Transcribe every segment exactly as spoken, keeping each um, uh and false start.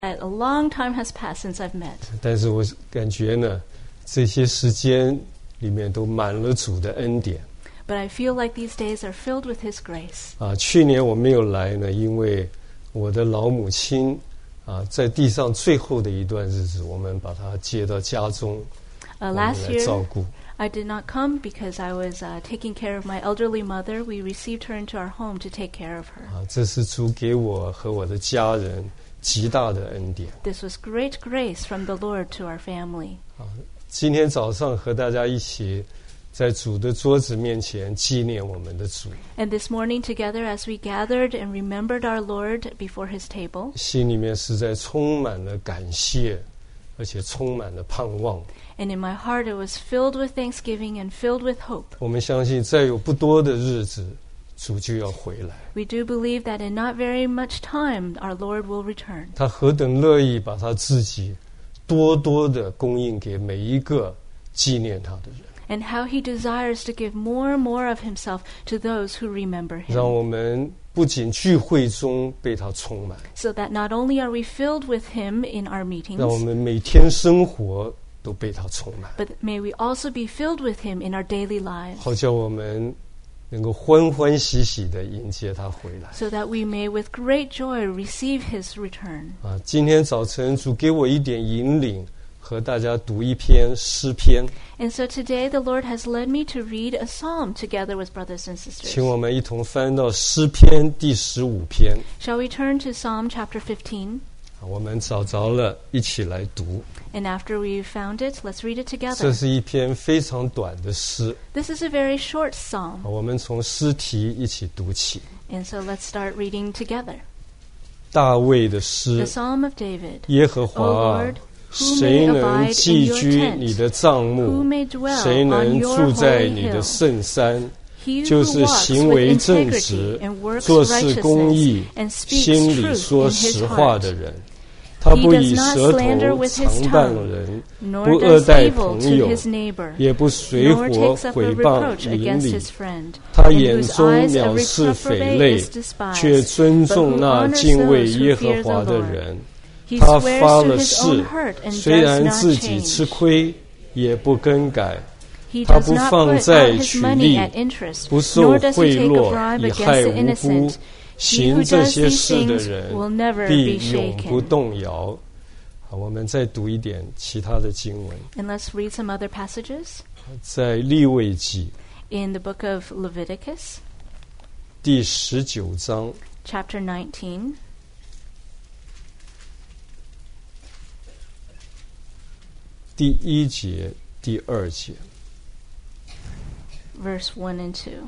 A long time has passed since I've met. 但是我感觉呢，这些时间里面都满了主的恩典。 But I feel like these days are filled with His grace. 啊，去年我没有来呢，因为我的老母亲啊，在地上最后的一段日子，我们把她接到家中， Uh, 我们 last 来照 year, 顾。 I did not come because I was uh, taking care of my elderly mother. We received her into our home to take care of her. 啊，这是主给我和我的家人极大的恩典。 This was great grace from the Lord to our family. 啊，今天早上和大家一起在主的桌子面前纪念我们的主， And this morning together as we gathered and remembered our Lord before His table, 心里面实在充满了感谢，而且充满了盼望。 and in my heart it was filled with thanksgiving and filled with hope. 我们相信再有不多的日子，主就要回来。 We do believe that in not very much time our Lord will return. 他何等乐意把他自己多多的供应给每一个纪念他的人， And how He desires to give more and more of Himself to those who remember 让 Him. 我们不仅聚会中被他充满， So that not only are we filled with Him in our 让我 meetings, 们每天生活都被他充满， but may we also be filled with Him in our daily lives, 好叫我们能够欢欢喜喜地迎接他回来。 so that we may with great joy receive His return. 啊，今天早晨主给我一点引领，和大家读一篇诗篇， And so today the Lord has led me to read a psalm together with brothers and 请 sisters. 我们一同翻到诗篇第十五篇。 Shall we turn to Psalm chapter fifteen? 啊，我们找着了，一起来读。 And after we've found it, let's read it 这 together. 是一篇非常短的诗， This is a very short psalm. 啊我们从诗题一起读起。 And so let's start reading together. 大卫的 The 诗， Psalm of David. 耶和华 O 啊 Lord, who 谁 may 能 abide 寄 in your 居你 tent? 的帐 Who 幕？ may dwell 谁 on 能 your 住在 holy 你的 hill? 圣山？ He 就 who 是 walks 行 with 为正 integrity 直 and works 做事公义 righteousness and speaks 心里 truth 说 in his 实话 heart. 的人。他 He 不 does 以 not 舌 slander 头 with his 常伴 tongue, 人， nor 不恶 does 待 evil 朋 to 友， his neighbor, 也不随 nor 伙 takes up a 毁谤 reproach 邻 against 里。 his friend, 他 in 眼 whose 中 eyes 藐 every 视匪 reprobate 类 is，despised, 却尊 but 重 who 那 honors 敬畏 those 耶 who 和 fear 华 the 的 Lord. 人。 He 他 swears 发 to 了 his own 誓， hurt and 虽 does 然 not 自己吃 change. 亏，也不更改。 He 他 does 不 not 放 put 债 out his 取 money 利， at interest, 不受 nor does 贿 he take a 赂， bribe 以害 against the 无辜。 innocent. He 行 who 这 does 些 these 事的 things 人 will never 必 be 永不 shaken. 动摇。好，我们再读一点其他的经文， And let's read some other passages. 在利未记 In the book of Leviticus, 第十九章 chapter nineteen, 第一节、第二节。 verse one and two.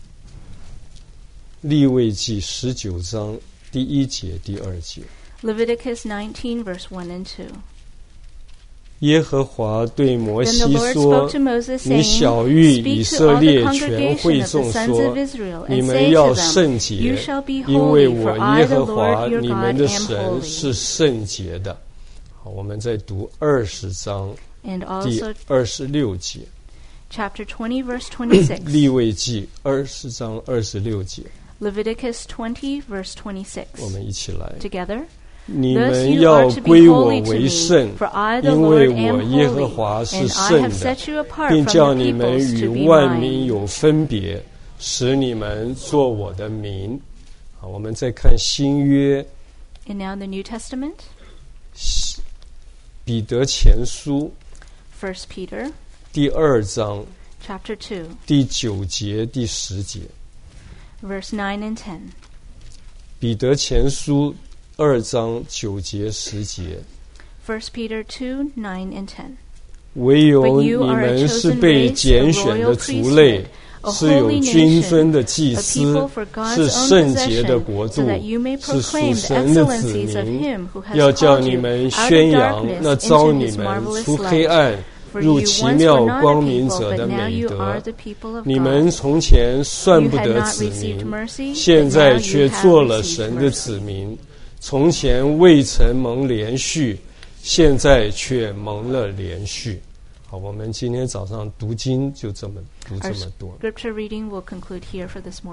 利未记十九章第一节、第二节。 Leviticus nineteen, verse one and two. 耶和华对摩 Then 西 the Lord 说 spoke to Moses, 你 saying, 晓谕以 Speak to 色 all the 列全会 congregation of 众 the sons 说 of Israel, 你 and 们 say 要 to 圣 them, 洁 You shall be 因为 holy, 我 for I, 耶 the 和华 Lord your 你 God, 们的 am 神 holy. 是圣洁的。好，我们再读二十章 And 第 also 二十六节。 chapter twenty, verse 利 twenty-six. 未记二十章二十六节， Leviticus twenty, verse 我 twenty-six. 们一起来。 Together. 你 Thus 们 you 要 are to be 归我 holy to 为 me, 圣， for I, the 因为 Lord, 我 am 耶和 holy, 华是 and I 圣 have 的， set you apart 并 from 叫 the 你们 peoples 与 to be 万民 mine. 有分别，使你们做我的民。好，我们再看新约 And now the New Testament, 彼得前书 First Peter, 第二章 chapter two, 第九节、第十节。 verse nine and ten. 彼得前书二章九节、十节。 First Peter two, nine and ten. 唯有 But 你 you are a 们是 chosen 被 race, 拣 a 选的 royal 族类， priesthood, a 是有 holy 君 nation, 尊的祭 a 司， people for God's 是 own 圣洁的 possession, 国度， so that you may 是属 proclaim the 神的子 excellencies of 民， him who has 要叫 called 你 you 们 out 宣 of 扬 darkness 那招 into 你 his 们 marvelous 出黑 light. 暗 For 入 you 奇 once 妙 were not 光 a 明 people, 者 but 的 now 美 you 德 are。the people of 你们 God. 从前算 You 不 had 得 not 子 received 民， mercy, 现 but 在 now 却 you have 做了 received 神的 mercy. 子民。从前未曾蒙连续，现在却蒙了连续。好，我们今天早上读经就这么读这 Our 么多。 scripture reading will conclude here for this morning.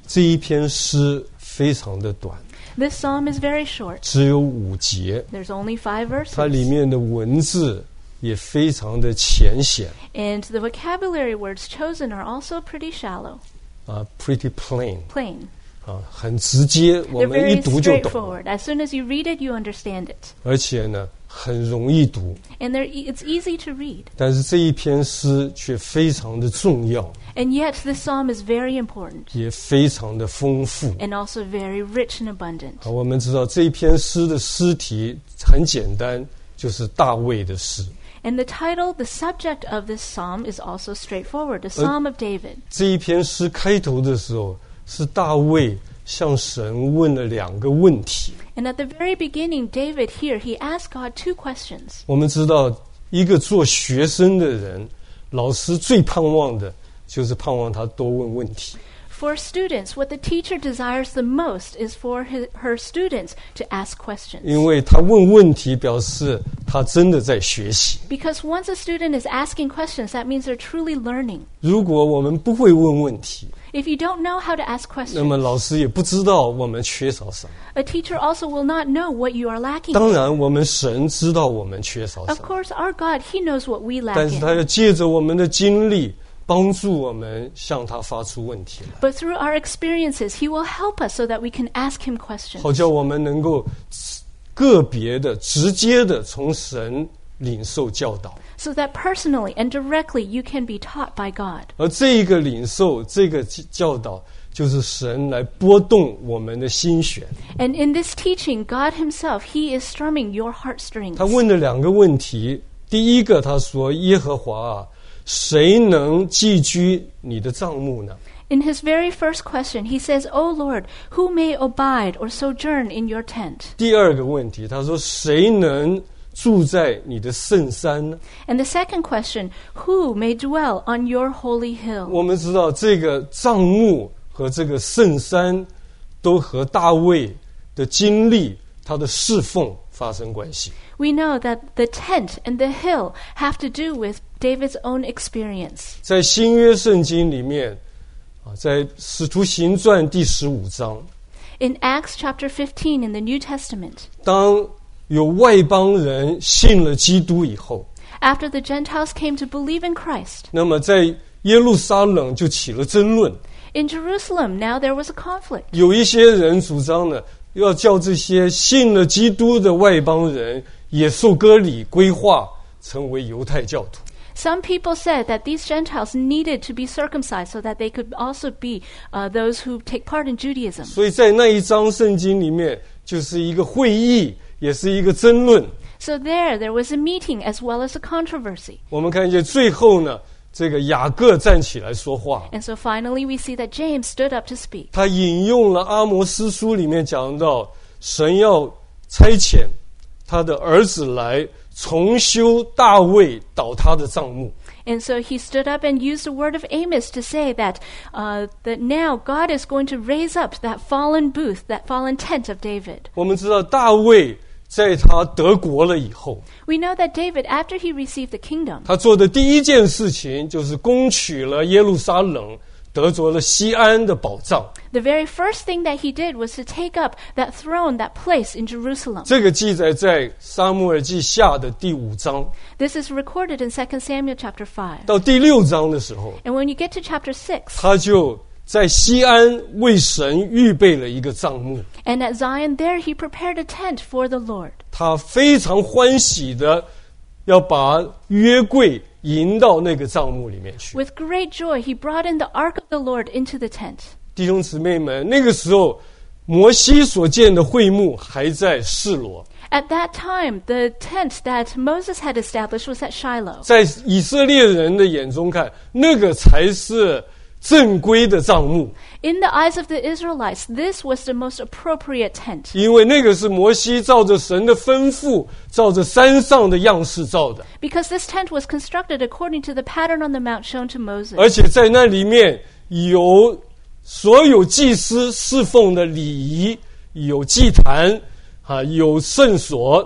这一篇诗非常的短， This psalm is very short. 只有五节， There's only five verses. 它里面的文字也非常的浅显 And the vocabulary words chosen are also pretty shallow, 啊 ，pretty plain plain. 啊，很直接，我 They're 们一 very 读就懂， straightforward. As soon as you read it, you understand it. 而且呢很容易读。 And they're e- it's easy to read. 但是这一篇诗却非常的重要， And yet this psalm is very important 也非常的丰富。 and also very rich and abundant. 啊，我们知道这一篇诗的诗题很简单，就是大卫的诗。 And the title, the subject of this psalm is also straightforward, the Psalm of David. 这一篇诗开头的时候，是大卫向神问了两个问题。 And at the very beginning, David here, he asked God two questions. 我们知道，一个做学生的人，老师最盼望的就是盼望他多问问题。 For students, what the teacher desires the most is for his, her students to ask questions. 因为他问问题，表示他真的在学习。 Because once a student is asking questions, that means they're truly learning. 如果我们不会问问题， If you don't know how to ask 那么 questions, 老师也不知道我们缺少什么。 a teacher also will not know what you are lacking. 当然，我们神知道我们缺少 Of 什么， course, our God, he knows what we 但 lack 是他 in. 要借着我们的经历，帮助我们向他发出问题来， But through our experiences, he will help us so that we can ask him questions. 好叫我们能够个别的、直接的从神领受教导。 So that personally and directly you can be taught by God. 而这一个领受、这个教导，就是神来拨动我们的心弦。 And in this teaching, God himself, he is strumming your heartstrings. 他问了两个问题，第一个他说：“耶和华啊，谁能寄居你的帐幕呢？” In his very first question, he says, O Lord, who may abide or sojourn in your tent? 第二个问题，他说：“谁能住在你的圣山呢？” And the second question, who may dwell on your holy hill? 我们知道这个帐幕和这个圣山都和大卫的经历、他的侍奉发生关系。 We know that the tent and the hill have to do with David's own experience. 在新约圣经里面，啊，在使徒行传第十五章， In Acts chapter fifteen in the New Testament, 当有外邦人信了基督以后， after the Gentiles came to believe in Christ, 那么在耶路撒冷就起了争论。 in Jerusalem now there was a conflict. 有一些人主张呢，要叫这些信了基督的外邦人也受割礼归化，成为犹太教徒。 Some people said that these Gentiles needed to be circumcised so that they could also be uh, those who take part in Judaism. 所以在那一章圣经里面，就是一个会议，也是一个争论。 So there, there was a meeting as well as a controversy. 我们看见最后呢，这个雅各站起来说话， And so finally we see that James stood up to speak. 他引用了阿摩司书里面讲到，神要差遣他的儿子来重修大卫倒塌的帐幕。 And so he stood up and used the word of Amos to say that, uh, that now God is going to raise up that fallen booth, that fallen tent of David. 我们知道大卫在他得国了以后， We know that David, after he received the kingdom, 他做的第一件事情就是攻取了耶路撒冷，得着了西安的宝藏。 the very first thing that he did was to take up that throne, that place in Jerusalem. 这个记载在撒母耳记下的第五章 This is recorded in Second Samuel chapter five. 到第六章的时候， And when you get to chapter six, 他就在西安为神预备了一个帐幕。 and at Zion there he prepared a tent for the Lord. 他非常欢喜的要把约柜迎到那个帐幕里面去。 With great joy, he brought in the ark of the Lord into the tent. 弟兄姊妹们，那个时候摩西所建的会幕还在示罗， At that time, the tent that Moses had established was at Shiloh. 在以色列人的眼中看，那个才是正规的帐幕， In the eyes of the Israelites, this was the most appropriate tent. 因为那个是摩西照着神的吩咐，照着山上的样式造的， Because this tent was constructed according to the pattern on the mount shown to Moses. 而且在那里面有所有祭司侍奉的礼仪，有祭坛啊，有圣所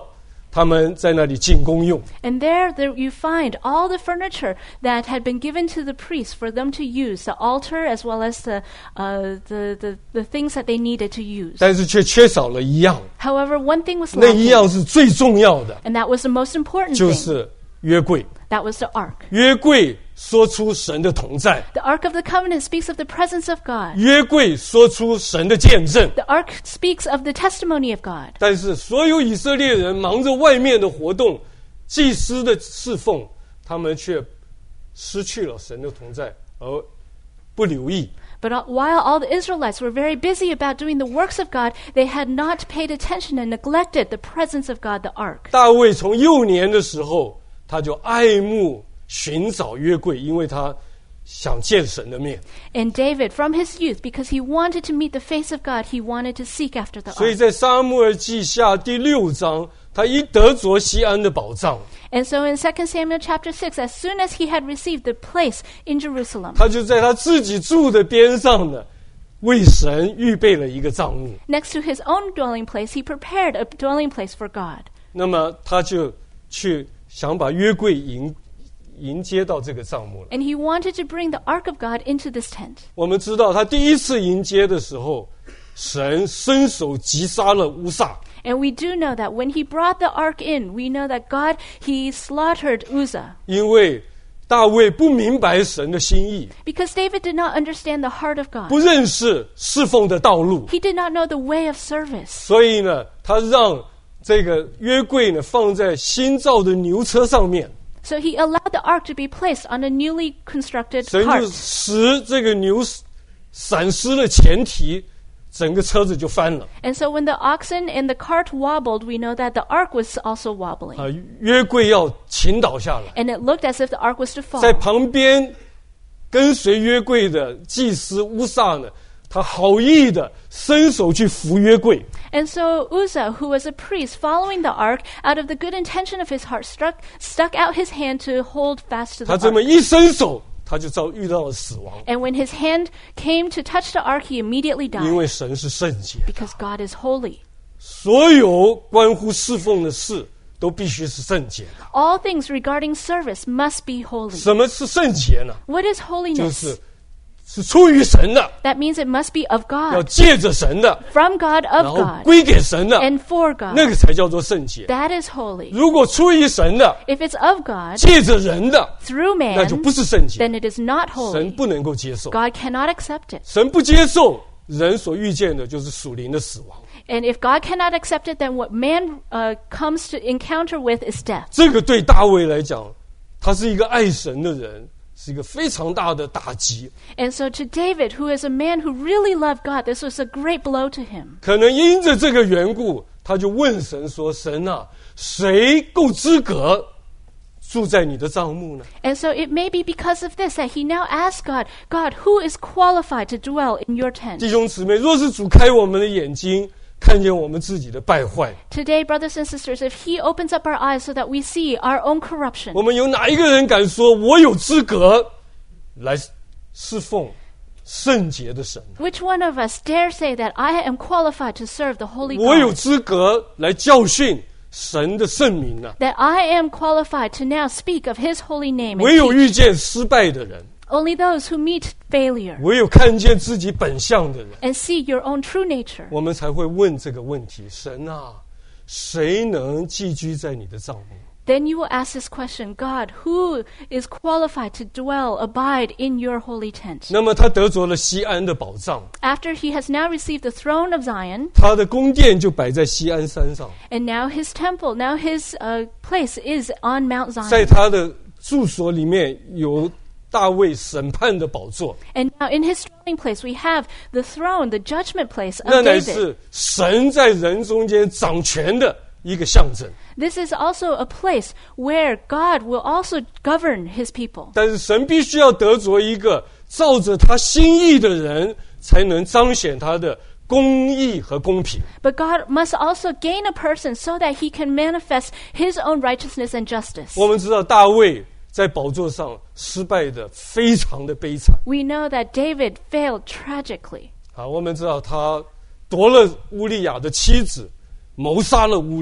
他们在那里进宫用。 And there, there you find all the furniture that had been given to the priests for them to use, the altar as well as the, uh, the, the, the things that they needed to use. 但是却缺少了一样， However, one thing was 那一 lacking, 样是最重要的， and that was the most important 就 thing. 是约柜。 That was the ark. 约柜说出神的同在， The ark of the covenant speaks of the presence of God. 约柜说出神的见证。 The ark speaks of the testimony of God. 但是所有以色列人忙着外面的活动，祭司的侍奉，他们却失去了神的同在，而不留意。 But while all the Israelites were very busy about doing the works of God, they had not paid attention and neglected the presence of God, the ark. 大卫从幼年的时候，他就爱慕寻找约柜，因为他想见神的面。 And David, from his youth, because he wanted to meet the face of God, he wanted to seek after the 所以 ark. 在撒母耳记下第六章，他一得着西安的宝藏， And so in Second Samuel chapter six, as soon as he had received the place in Jerusalem, 他就在他自己住的边上呢，为神预备了一个帐幕。 next to his own dwelling place, he prepared a dwelling place for God. 那么他就去想把约柜迎迎接到这个帐幕了。 And he wanted to bring the ark of God into this tent. 我们知道他第一次迎接的时候，神伸手击杀了乌撒。 And we do know that when he brought the ark in, we know that God, he slaughtered Uzzah. 因为大卫不明白神的心意， Because David did not understand the heart of 不 God. 认识侍奉的道路， He did not know the way of service. 所以呢，他让这个约柜呢放在新造的牛车上面， So he allowed the ark to be placed on a newly constructed 神就 cart. 使这个牛闪失了前蹄，整个车子就翻了。 And so when the oxen and the cart wobbled, we know that the ark was also wobbling. 啊，约柜要倾倒下来， And it looked as if the ark was to 在 fall. 旁边跟随约柜的祭司乌撒呢，他好意的伸手去扶约柜， And so Uzzah, who was a priest following the ark, out of the good intention of his heart, struck, stuck out his hand to hold fast to the 他这么 ark. 一伸手，他就遭遇到了死亡， And when his hand came to touch the ark, he immediately 因 died 为神是圣洁， because God is holy. 所有关乎侍奉的事都必须是圣洁的。 All things regarding service must be holy. 什么是圣洁呢？ What is 就 holiness? 是是出于神的， That means it must be of 要 God, 借着神的， from God, 然 of 后 God, 归给神的， and for God. 那个才叫做圣洁。 That is holy. 如果出于神的， If it's of God, 借着人的， through 那就 man, 不是圣洁， then it is not 神 holy. 不能够接受。 God cannot accept it. 神不接受，人所遇见的就是属灵的死亡。 And if God cannot accept it, then what man uh, comes to encounter with is death. 这个对大卫来讲，他是一个爱神的人，是一个非常大的打击。 And so to David, who is a man who really loved God, this was a great blow to him. 可能因着这个缘故，他就问神说：“神啊，谁够资格住在你的帐幕呢？” And so it may be because of this that he now asks God, God, who is qualified to dwell in your tent? 弟兄姊妹，若是主开我们的眼睛，看见我们自己的败坏， Today, brothers and sisters, if he opens up our eyes so that we see our own corruption, 我们有哪一个人敢说我有资格来侍奉圣洁的神？ which one of us dare say that I am qualified to serve the Holy 我有 God? 资格来教训神的圣名呢、 That I am qualified to now speak of his holy name 唯有 and 遇 teach. 见失败的人， Only those who meet failure 唯有看见自己本相的人， and see your own true nature, 我们才会问这个问题：神啊，谁能寄居在你的帐幕？ then you will ask this question, God, who is qualified to dwell, abide in your holy tent? 那么他得着了西安的宝藏， After he has now received the throne of Zion, 他的宫殿就摆在西安山上， and now his temple, now his uh, place is on Mount 在 Zion. 他的住所里面有大卫审判的宝座， And now in his dwelling place, we have the throne, the judgment place 那 of 乃 David. 是神在人中间掌权的一个象征。 This is also a place where God will also govern his people. 但是神必须要得着一个照着他心意的人，才能彰显他的公义和公平。 But God must also gain a person so that he can manifest his own righteousness and justice. 我们知道大卫在宝座上失败的非常的悲惨 We know that David failed tragically. 啊！我们知道他夺了乌利亚的妻子，谋杀了乌利亚。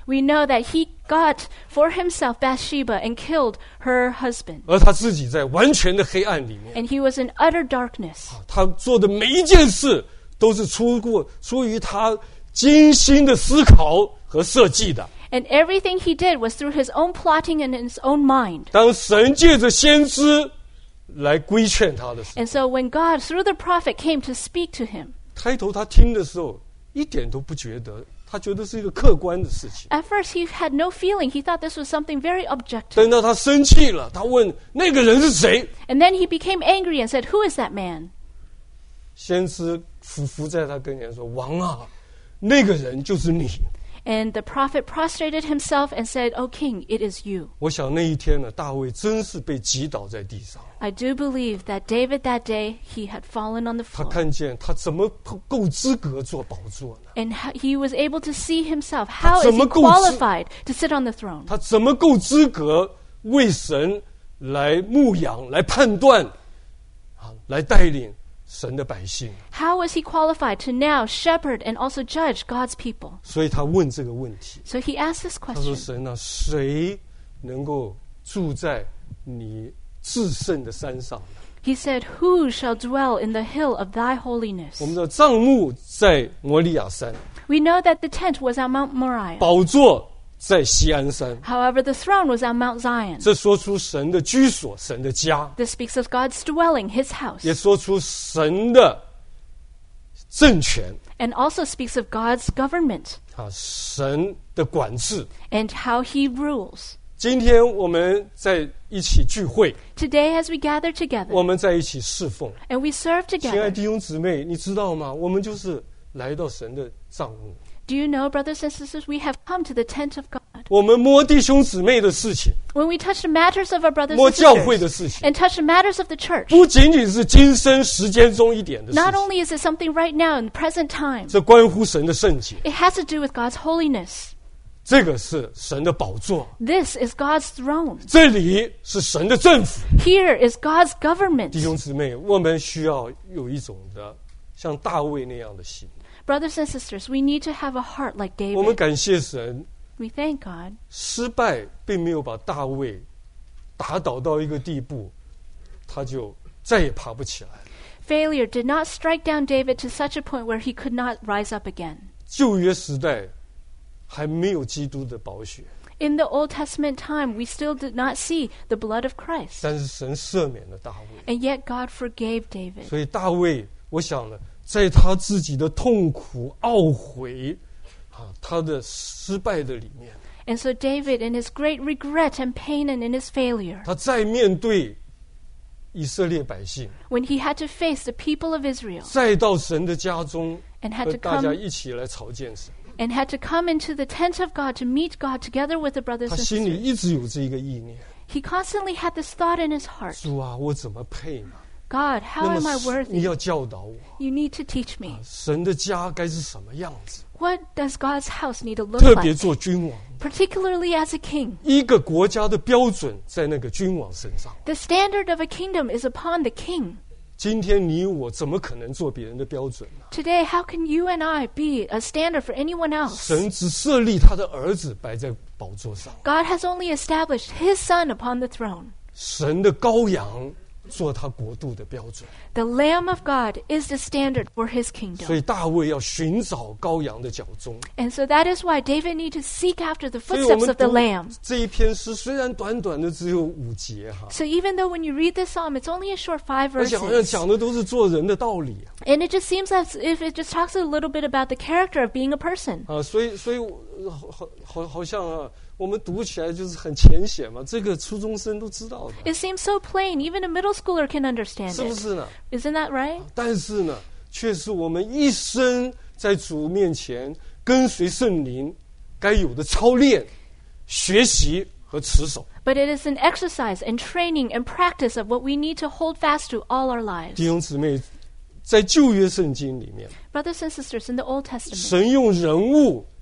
We know that he got for himself Bathsheba and killed her husband. 而他自己在完全的黑暗里面， And he was in utter darkness. 他做的每一件事都是出过出于他精心的思考和设计的。 And everything he did was through his own plotting and his own mind. 当神借着先知来规劝他的时候， And so when God, through the prophet, came to speak to him, 开头他听的时候一点都不觉得，他觉得是一个客观的事情。 at first he had no feeling. He thought this was something very objective. 等到他生气了，他问那个人是谁， And then he became angry and said, "Who is that man?" 先知俯伏在他跟前说：“王啊，那个人就是你。” And the prophet prostrated himself and said, "O king, it is you." 我想那一天呢，大卫真是被击倒在地上。 I do believe that David that day, he had fallen on the 他 floor. 看见他怎么够资格做宝座呢？ And how- he was able to see himself. How is 怎 he 么够资- qualified to sit on the throne? 他怎么够资格为神来牧养、来判断，啊，来带领神的百姓？ How was he qualified to now shepherd and also judge God's people? 所以他问这个问题。 So he asked this 他说：“ question. 神啊，谁能够住在你至圣的山上呢？ He said, "Who shall dwell in the hill of thy 我 holiness?" 们的帐幕在摩利亚山， We know that the tent was on Mount Moriah. 宝座在锡安山。 However, the throne was on Mount Zion. 这说出神的居所、神的家， This speaks of God's dwelling, his house, 也说出神的政权 and also speaks of God's government 啊，神的管制。 and how he rules. 今天我们在一起聚会， Today, as we gather 我 together 们在一起侍奉。 and we serve 亲爱的 together, 弟兄姊妹，你知道吗？我们就是来到神的帐幕， do you know, brothers and sisters, we have come to the tent of God. 我们摸弟兄姊妹的事情， When we touch the matters of our brothers 摸 and 教会的 sisters 事情， and touch the matters of the church, 不仅仅是今生时间中一点的事 not 情， only is it something right now in the present time, 这关乎神的圣洁， it has to do with God's holiness. 这个是神的宝座， This is God's throne. 这里是神的政府。 Here is God's government. 弟兄姊妹，我们需要有一种的像大卫那样的心。 Brothers and sisters, we need to have a heart like 我们 David. 感谢神， We thank God. 失败并没有把大卫打倒到一个地步，他就再也爬不起来了。 Failure did not strike down David to such a point where he could not rise up again. 旧约时代还没有基督的宝血， In the Old Testament time, we still did not see the blood of Christ. 但是神赦免了大卫， And yet God forgave David. 所以大卫，我想呢，在他自己的痛苦、懊悔啊，他的失败的里面， And so David, in his great regret and pain and in his failure, 他再面对以色列百姓， when he had to face the people of Israel 再到神的家中， and had 和 to 大家 come 一起来朝见神， and had to come into the tent of God to meet God together with the brothers 他 and 心里 sisters, 一直有这一个意念： he constantly had this thought in his heart, 主啊，我怎么配呢？ God, how 那 am I 么你 worthy? 要教导我， You need to teach me. 神的家该是什么样子？ What does God's house need to look 特别 like? 做君王， Particularly as a king. 一个国家的标准在那个君王身上。 The standard of a kingdom is upon the king. 今天你我怎么可能做别人的标准呢？ Today, how can you and I be a standard for anyone else? 神只设立他的儿子摆在宝座上， God has only established his son upon the throne. 神的羔羊做他国度的标准。 The Lamb of God is the standard for his 所 kingdom. 以大卫要寻找羔羊的脚踪。 And so that is why David needs to seek after the 所以我 footsteps 们 of the 读 Lamb. 这一篇诗，虽然短短的只有五节哈， So even though when you read this psalm, it's only a short five 而且好像 verses. 讲的都是做人的道理 And it just seems as if it just talks a little bit about the character of being a person. 啊，所以所以我好好好好像啊，我们读起来就是很浅显嘛，这个初中生都知道的， It seems so plain, even a middle schooler can understand 是不 it. 是呢？ Isn't that right? 但是呢，却是我们一生在主面前跟随圣灵该有的操练、学习和持守。 But it is an exercise and training and practice of what we need to hold fast to all our lives. 弟兄姊妹，在旧约圣经里面， Brothers and sisters, in the Old Testament, 神用人物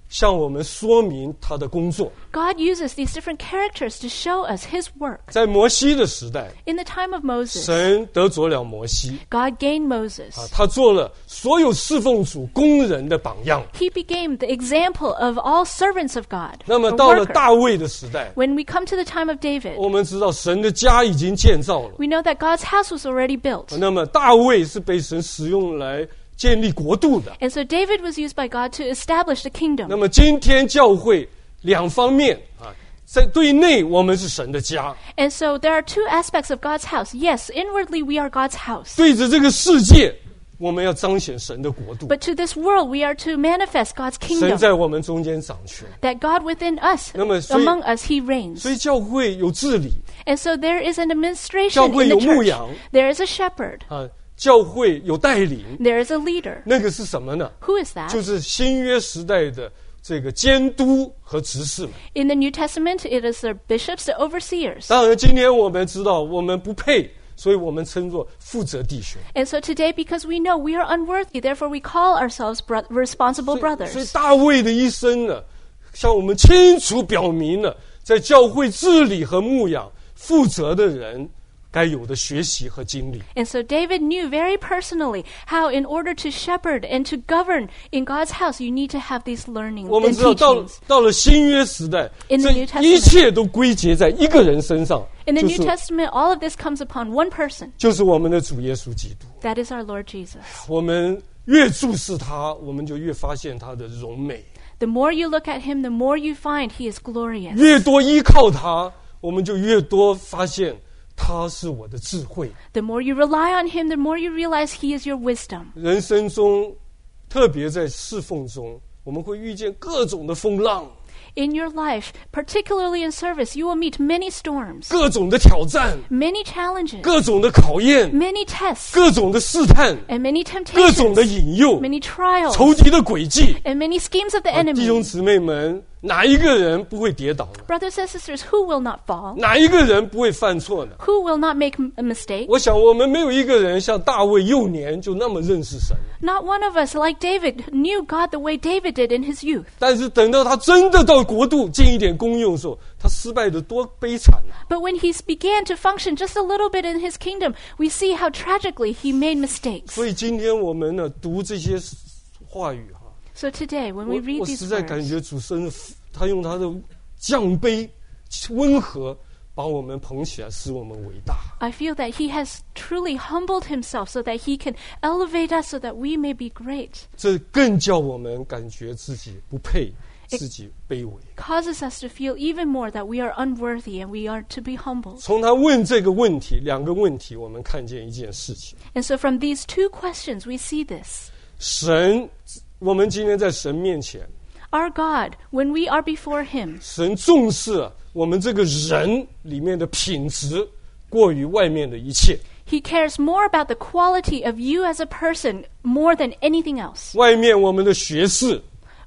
向我们说明他的工作。 God uses these different characters to show us his work. 在摩西的时代， In the time of Moses, 神得着了摩西 God gained Moses. 啊，他做了所有侍奉主工人的榜样。 He became the example of all servants of God. 那么 or 到了 worker. 大卫的时代， When we come to the time of David, 我们知道神的家已经建造了。 we know that God's house was already built. 那么大卫是被神使用来建立国度的。 And so David was used by God to establish the 那 kingdom. 么今天教会两方面啊，在对内我们是神的家， And so there are two aspects of God's house. Yes, inwardly we are God's house. 对着这个世界，我们要彰显神的国度。 But to this world, we are to manifest God's 神 kingdom. 在我们中间掌权， That God within us, 那么所以- among us, he reigns. 所以教会有治理 And so there is an administration 教会 in 有 the 牧 church. 养 There is a shepherd. 啊，教会有带领， There is a leader. 那个是什么呢？ Who is that? 就是新约时代的这个监督和执事们。 In the New Testament, it is the bishops, the overseers. 当然，今天我们知道我们不配，所以我们称作负责弟兄。 And so today, because we know we are unworthy, therefore we call ourselves bro- responsible 所以 brothers. 大卫的一生呢，向我们清楚表明了，在教会治理和牧养负责的人该有的学习和经历。 And so David knew very personally how in order to shepherd and to govern in God's house, you need to have these learning 我们 and 知道到 teachings. 到了新约时代， In 这 the New Testament 一切都归结在一个人身上， In the 就 New 是 Testament, all of this comes upon one person. 就是我们的主耶稣基督。 That is our Lord Jesus. 我们越注视他，我们就越发现他的荣美； The more you look at him, the more you find he is glorious. 越多依靠他，我们就越多发现他是我的智慧。 The more you rely on him, the more you realize he is your wisdom. 人生中，特别在侍奉中，我们会遇见各种的风浪， In your life, particularly in service, you will meet many storms, 各种的挑战， many challenges, 各种的考验， many tests, 各种的试探， and many 各种 temptations, 的引诱， many trials, 仇敌的诡计。 and many schemes of the 啊弟兄 enemy. 姊妹们，哪一个人不会跌倒呢？ Brothers and sisters, who will not fall? 哪一个人不会犯错呢？ Who will not make m- a mistake? 我想，我们没有一个人像大卫幼年就那么认识神， Not one of us, like David, knew God the way David did in his youth. 但是等到他真的到国度尽一点功用的时候，他失败的多悲惨啊！ But when he began to function just a little bit in his kingdom, we see how tragically he made mistakes. 所以今天我们呢读这些话语哈， So today, when 我 we read 我 these 实在感 words, 觉主神他用他的降卑、温和把我们捧起来，使我们伟大。 I feel that he has truly humbled himself so that he can elevate us so that we may be great. 这更叫我们感觉自己不配，自己卑微。 Causes us to feel even more that we are unworthy and we are to be humbled. 从他问这个问题，两个问题，我们看见一件事情： And so from these two questions, we see this. 神，我们今天在神面前， Our God, when we are before him, 神重视我们这个人里面的品质，过于外面的一切。 he cares more about the quality of you as a person more than anything else. 外面我们的学识、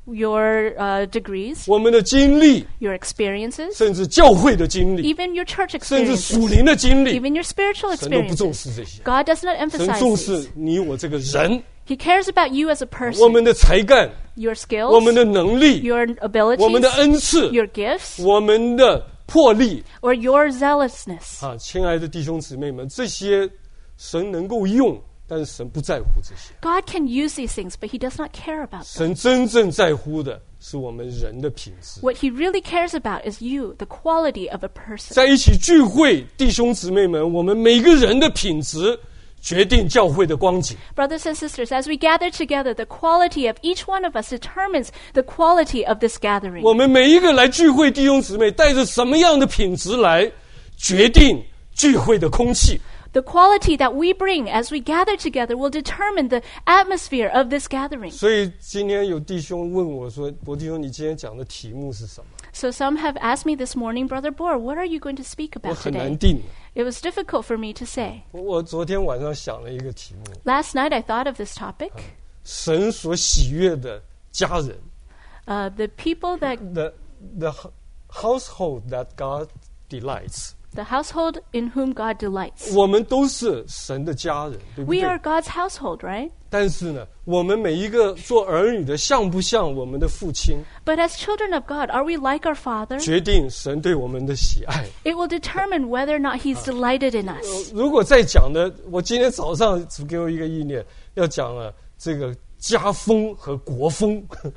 Your uh, degrees, 我们的经历， your experiences, 甚至教会的经历， even your church 甚至属 experiences, 灵的经历， even your spiritual 神都不重 experiences. 视这些。 God does not 神 emphasize 重 these. 视你我这个人， He cares about you as a 我 person, 们的才干， your 我们 skills, 的能力， your 我们的 abilities, 恩赐， your gifts, 我们的魄力。 or your zealousness. 啊，亲爱的弟兄姊妹们，这些神能够用，但是神不在乎这些。 God can use these things, but he does not care about them. 神真正在乎的是我们人的品质。 What he really cares about is you, the quality of a person. 在一起聚会，弟兄姊妹们，我们每个人的品质决定教会的光景。 Brothers and sisters, as we gather together, the quality of each one of us determines the quality of this gathering. 我们每一个来聚会弟兄姊妹，带着什么样的品质来决定聚会的空气。 The quality that we bring as we gather together will determine the atmosphere of this gathering. 所以今天有弟兄问我说：“伯弟兄，你今天讲的题目是什么？” So some have asked me this morning, Brother Bohr, what are you going to speak 我 about 很 today? 难定。 It was difficult for me to say. 我昨天晚上想了一个题目： Last night I thought of this topic. 神所喜悦的家人 Uh, the people that, ，the the household that God delights。 the household in whom God delights. 我们都是神的家人，对不 We 对 are？God's household, right? 但是呢，我们每一个做儿女的，像不像我们的父亲？ But as children of God, are we like our Father? 决定神对我们的喜爱。 It will determine whether or not He's delighted in us. 如果再讲呢，我今天早上只给我一个意念，要讲了这个家风和国风。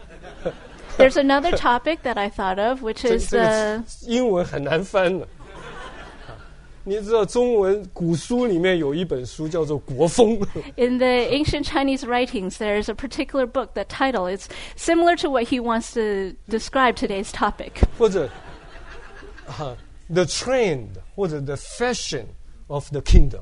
There's another topic that I thought of, which 这 is 这个 uh, 英文很难翻的。你知道中文古书里面有一本书叫做《国风》。 in the ancient Chinese writings, there's a particular book, the title is similar to what he wants to describe today's topic. 或者啊 ，the trend 或者 the fashion of the kingdom。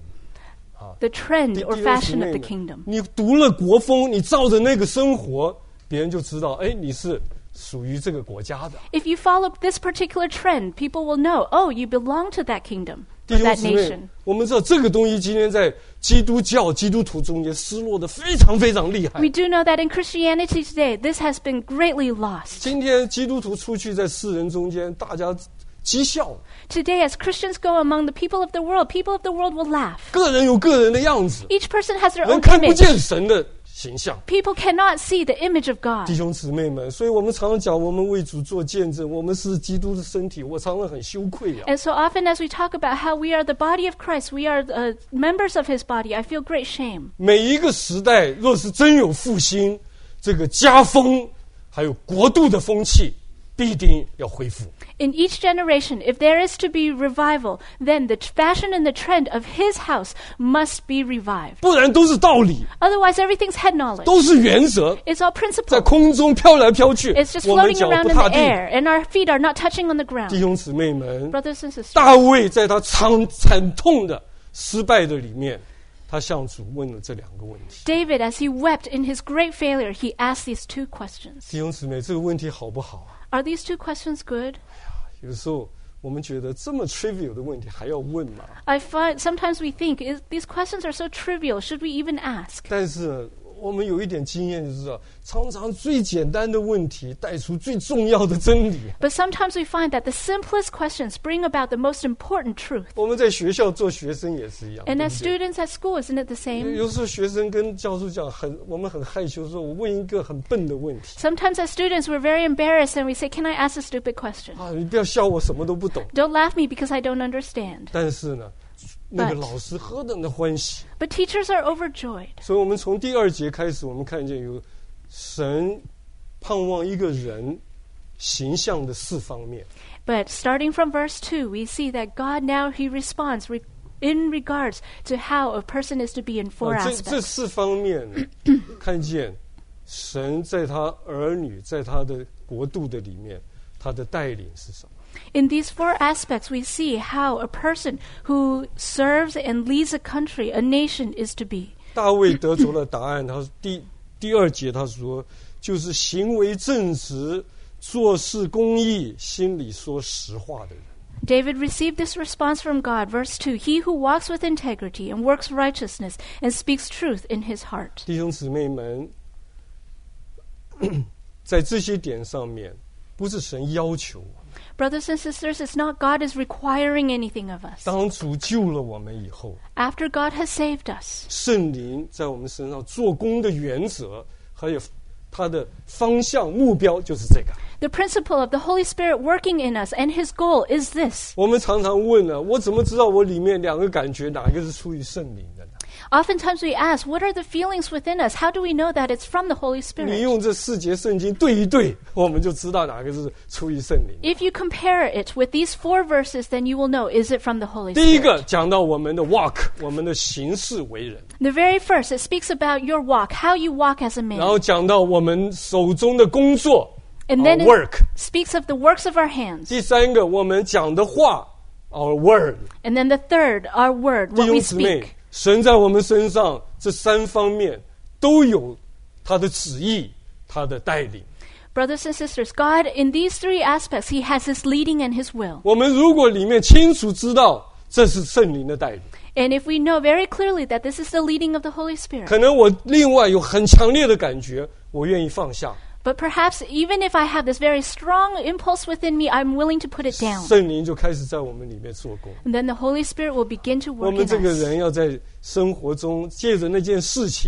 The trend or 弟兄姊 fashion 妹 of the 们 kingdom. 你读了国风，你照着那个生活，别人就知道，哎，你是属于这个国家的。 If you follow this particular trend, people will know, oh, you belong to that kingdom, 弟 or 兄 that 姊妹 nation.， 我们知道这个东西今天在基督教、基督徒中间失落的非常非常厉害 We。do know that in Christianity today, this has been greatly lost. 今天基督徒出去在世人中间，大家讥笑， Today, as Christians go among the people of the world, people of the world will laugh. 个人有个人的样子， Each person has their 人 own 看不 image. 见神的形象。 People cannot see the image of 弟 God. 兄姊妹们，所以我们常常讲，我们为主做见证，我们是基督的身体，我常常很羞愧啊。 And so often as we talk about how we are the body of Christ, we are uh, members of His body, I feel great shame. 每一个时代，若是真有复兴，这个家风还有国度的风气，必定要恢复。 In each generation, if there is to be revival, then the t- fashion and the trend of His house must be revived. 不然都是道理， Otherwise, everything's head knowledge. 都是原则， It's all 在 principle. 空中飘来飘去 It's，just 我们 floating 脚 around 不 in 踏 the 地。 air, and our feet are not touching on the 弟 ground. 兄姊妹们， Brothers and sisters, 大卫在他惨惨痛的失败的里面，他向主问了这两个问题。 David, as he wept in his great failure, he asked these two questions. 弟兄姊妹，这个问题好不好啊？ Are these two questions good? 有时候我们觉得这么 trivial 的问题还要问吗？ I find sometimes we think is, these questions are so trivial. Should we even ask? 但是呢，我们有一点经验就知道，常常最简单的问题带出最重要的真理。 But sometimes we find that the simplest questions bring about the most important truth. 我们在学校做学生也是一样， And 对 as 不对？ students at school, isn't it the 有 same? 有时候学生跟教授讲很，我们很害羞，说我问一个很笨的问题 Sometimes as students, we're very embarrassed and we say, can I ask a stupid question? 啊，你不要笑我什么都不懂。 Don't laugh me because I don't understand. 但是呢，那个 But- 老师何等的欢喜！ But teachers are overjoyed. 所以我们从第二节开始，我们看见有神盼望一个人形象的四方面。 But starting from verse two, we see that God now, He responds re- in regards to how a person is to be in four 啊，这这 aspects. 四方面呢，看见神在他儿女在他的国度的里面，他的带领是什么？ In these four aspects, we see how a person who serves and leads a country, a nation, is to be. 大卫得着了答案，他第第二节他说，就是行为正直、做事公义、心里说实话的人。 David received this response from God. Verse two, he who walks with integrity and works righteousness and speaks truth in his heart. 弟兄姊妹们，在这些点上面，不是神要求我们。 Brothers and sisters, it's not God is requiring anything of us. 当主救了我们以后， After God has saved us, 圣灵在我们身上做工的原则，还有它的方向目标就是这个。 the principle of the Holy Spirit working in us and His goal is this. 我们常常问了，我怎么知道我里面两个感觉哪一个是出于圣灵的呢？ Oftentimes we ask, what are the feelings within us? How do we know that it's from the Holy 你 Spirit? 用这四节圣经对一对，我们就知道哪个是出于圣灵。 If you compare it with these four verses, then you will know, is it from the Holy 第一个 Spirit? 讲到我们的 walk， 我们的行事为人， The very first, it speaks about your walk, how you walk as a 然 man. 后讲到我们手中的工作 And ，our then work。 it speaks of the works of our hands. 第三个，我们讲的话 ，our word。 And then the third, our word, 弟 what 兄 we 姊妹 speak.， 神在我们身上这三方面都有他的旨意，他的带领。 Brothers and sisters, God, in these three aspects, He has His leading and His will. 我们如果里面清楚知道这是圣灵的带领， And if we know very clearly that this is the leading of the Holy Spirit, 可能我另外有很强烈的感觉，我愿意放下。 but perhaps even if I have this very strong impulse within me, I'm willing to put it down. 圣灵就开始在我们里面做工。 And then the Holy Spirit will begin to 我 work 们 in 这个 us. 人要在生活中借着那件事情，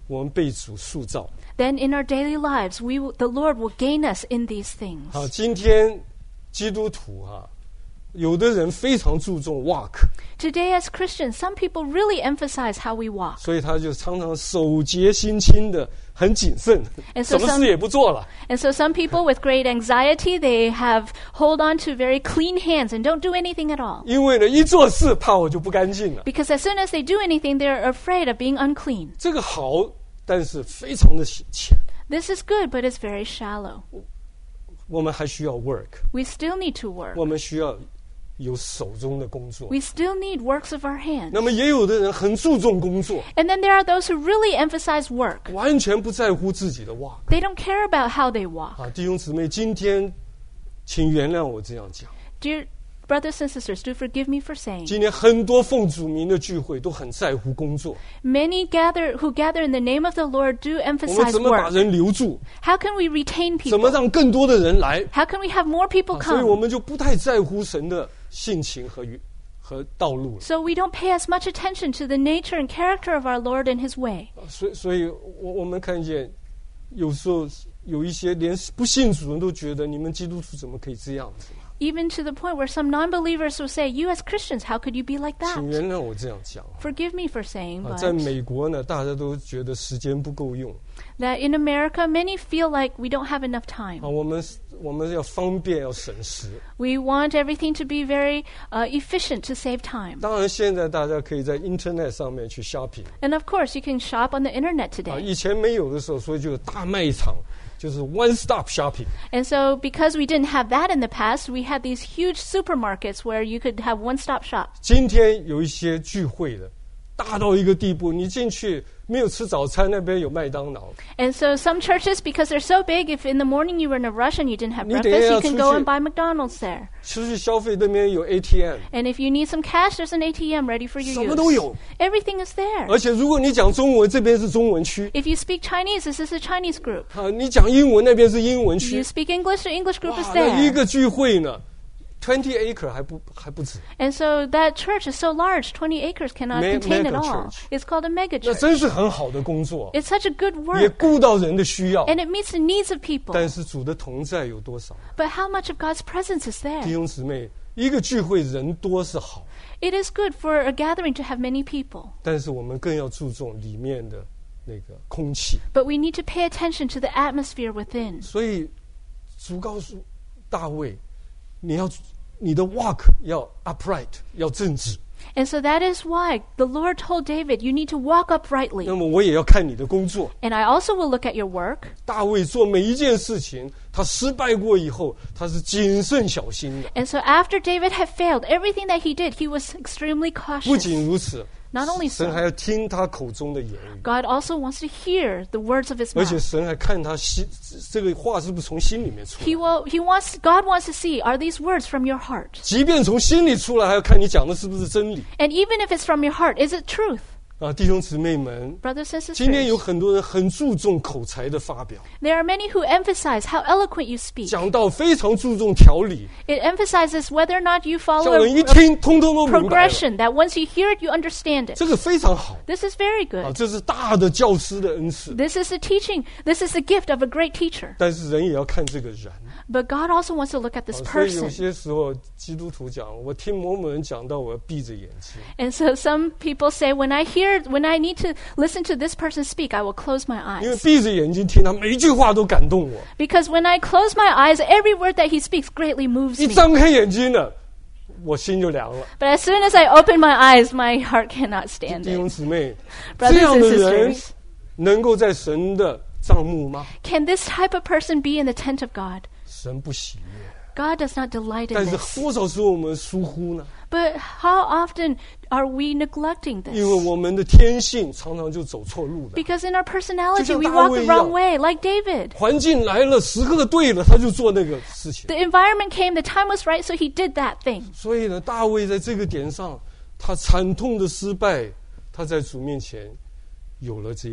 我们被主塑造。 then in our daily lives, we will, the Lord will gain us in these things. 好，今天基督徒啊，有的人非常注重 walk， Today as Christians, some people really emphasize how we walk. 所以他就常常手洁心清的，很谨慎， And so 什么 some- 事也不做了。 And so some people with great anxiety, they have hold on to very clean hands and don't do anything at all. 因为呢，一做事怕我就不干净了。 Because as soon as they do anything, they're afraid of being unclean. 这个好，但是非常的浅。 This is good, but it's very shallow. 我们还需要 work， We still need to work. 我们需要有手中的工作。 We still need works of our hands. 那么也有的人很注重工作， And then there are those who really emphasize work. 完全不在乎自己的 walk。 They don't care about how they walk. 啊，弟兄姊妹，今天请原谅我这样讲。 Dear brothers and sisters, do forgive me for saying. 今天很多奉主名的聚会都很在乎工作， Many gather who gather in the name of the Lord do 我们 emphasize 怎么把 work. 人留住？ How can we retain 怎么 people? 让更多的人来？ How can we have more people 啊所以我 come? 们就不太在乎神的性情和与和道路了。 So we don't pay as much attention to the nature and character of our Lord and His way. 啊所以，所以我我们看见，有时候有一些连不信主人都觉得，你们基督徒怎么可以这样子？ Even to the point where some non-believers will say, you as Christians, how could you be like 请 that? 原谅我这样讲。 Forgive me for saying, 啊，在 but 美国呢，大家都觉得时间不够用 that in America, many feel like we don't have enough 啊， time. 我们我们要方便，要省时。 We want everything to be very uh, efficient to save time. 当然，现在大家可以在 Internet 上面去 shopping。 And of course, you can shop on the internet 啊， today. 以前没有的时候，所以就有大卖场，就是 one stop shopping。 And so because we didn't have that in the past, we had these huge supermarkets where you could have one-stop shop. 今天有一些聚会的，大到一个地步，你进去没有吃早餐，那边有麦当劳， And so some churches, because they're so big, if in the morning you were in a rush and you didn't have 你得 breakfast, 要 you can 出 go 去。 and buy McDonald's there. 出去消费那边有 A T M， And if you need some cash, there's an A T M ready for 什 your 么都 use. 有。 Everything is there. 而且如果你讲中文，这边是中文区 If you speak Chinese, this is a Chinese group. 啊；你讲英文，那边是英文 If 区 you。speak English, the English group 哇 is， 那一 there. 个聚会呢 ，twenty acre 还不还不止， And so that church is so large, twenty acres cannot Me- contain it mega all. church. It's called a mega 那 church. 真是很好的工作， It's such a good 也 work, 顾到人的需要。 and it meets the needs of people. 但是主的同在有多少？ But how much of God's presence is 弟 there? 兄姊妹，一个聚会人多是好， It is good for a gathering to have many people, 但是我们更要注重里面的那个空气。 but we need to pay attention to the atmosphere within. 所以主告诉大卫，你要你的 walk 要 upright， 要正直。 And so that is why the Lord told David, you need to walk uprightly. 那么我也要看你的工作。 And I also will look at your work. 大卫做每一件事情，他失败过以后，他是谨慎小心的。 And so after David had failed, everything that he did, he was extremely 不 cautious. 仅如此， Not only 神 so, 还要听他口中的言语， God also wants to hear the words of his 而且 mouth. 神还看他心这个话是不是从心里面出 He 来。 will, he wants, God wants to see, are these words from your heart? 即便从心里出来，还要看你讲的是不是真理 And even if it's from your heart, is it truth? 啊！弟兄姊妹们， Brothers and 今天有 sisters, 很多人很注重口才的发表， there are many who emphasize how eloquent you speak. 讲到非常注重条理， It emphasizes whether or not you 叫 follow 人一 a, 听通通都 a 明白了。 progression, that once you hear it, you understand it. 这个非常好 This is very 啊！ good. 这是大的教师的恩赐， This is the teaching. This is the gift of a great teacher. 但是人也要看这个人。 But God also wants to look at this 啊所以有 person. 些时候基督徒讲，我听某某人讲到，我要闭着眼睛。 And so some people say, when I hear, when I need to listen to this person speak, I will close my 因为 eyes. 闭着眼睛听他每一句话都感动我， Because when I close my eyes, every word that he speaks greatly moves 一 me. 张开眼睛呢，我心就凉了。 But as soon as I open my eyes, my heart cannot stand 弟兄 it. 姊妹， Brothers 这样 and 的人 sisters, 能够在神的帐幕吗？ can this type of person be in the tent of God? 神不喜悦。 God does not delight in 但是 this. 多少时候我们疏忽呢？ But how often are we neglecting 因为 this? 我们的天性常常就走错路的。 Because in our personality, 就像 we 大 walk 卫 the 一样。 wrong way, like David. 环境来了，时刻对了，他就做那个事情。 The environment came, the time was right, so he did that thing. 所以呢，大卫在这个点上，他惨痛的失败，他在主面前有了这个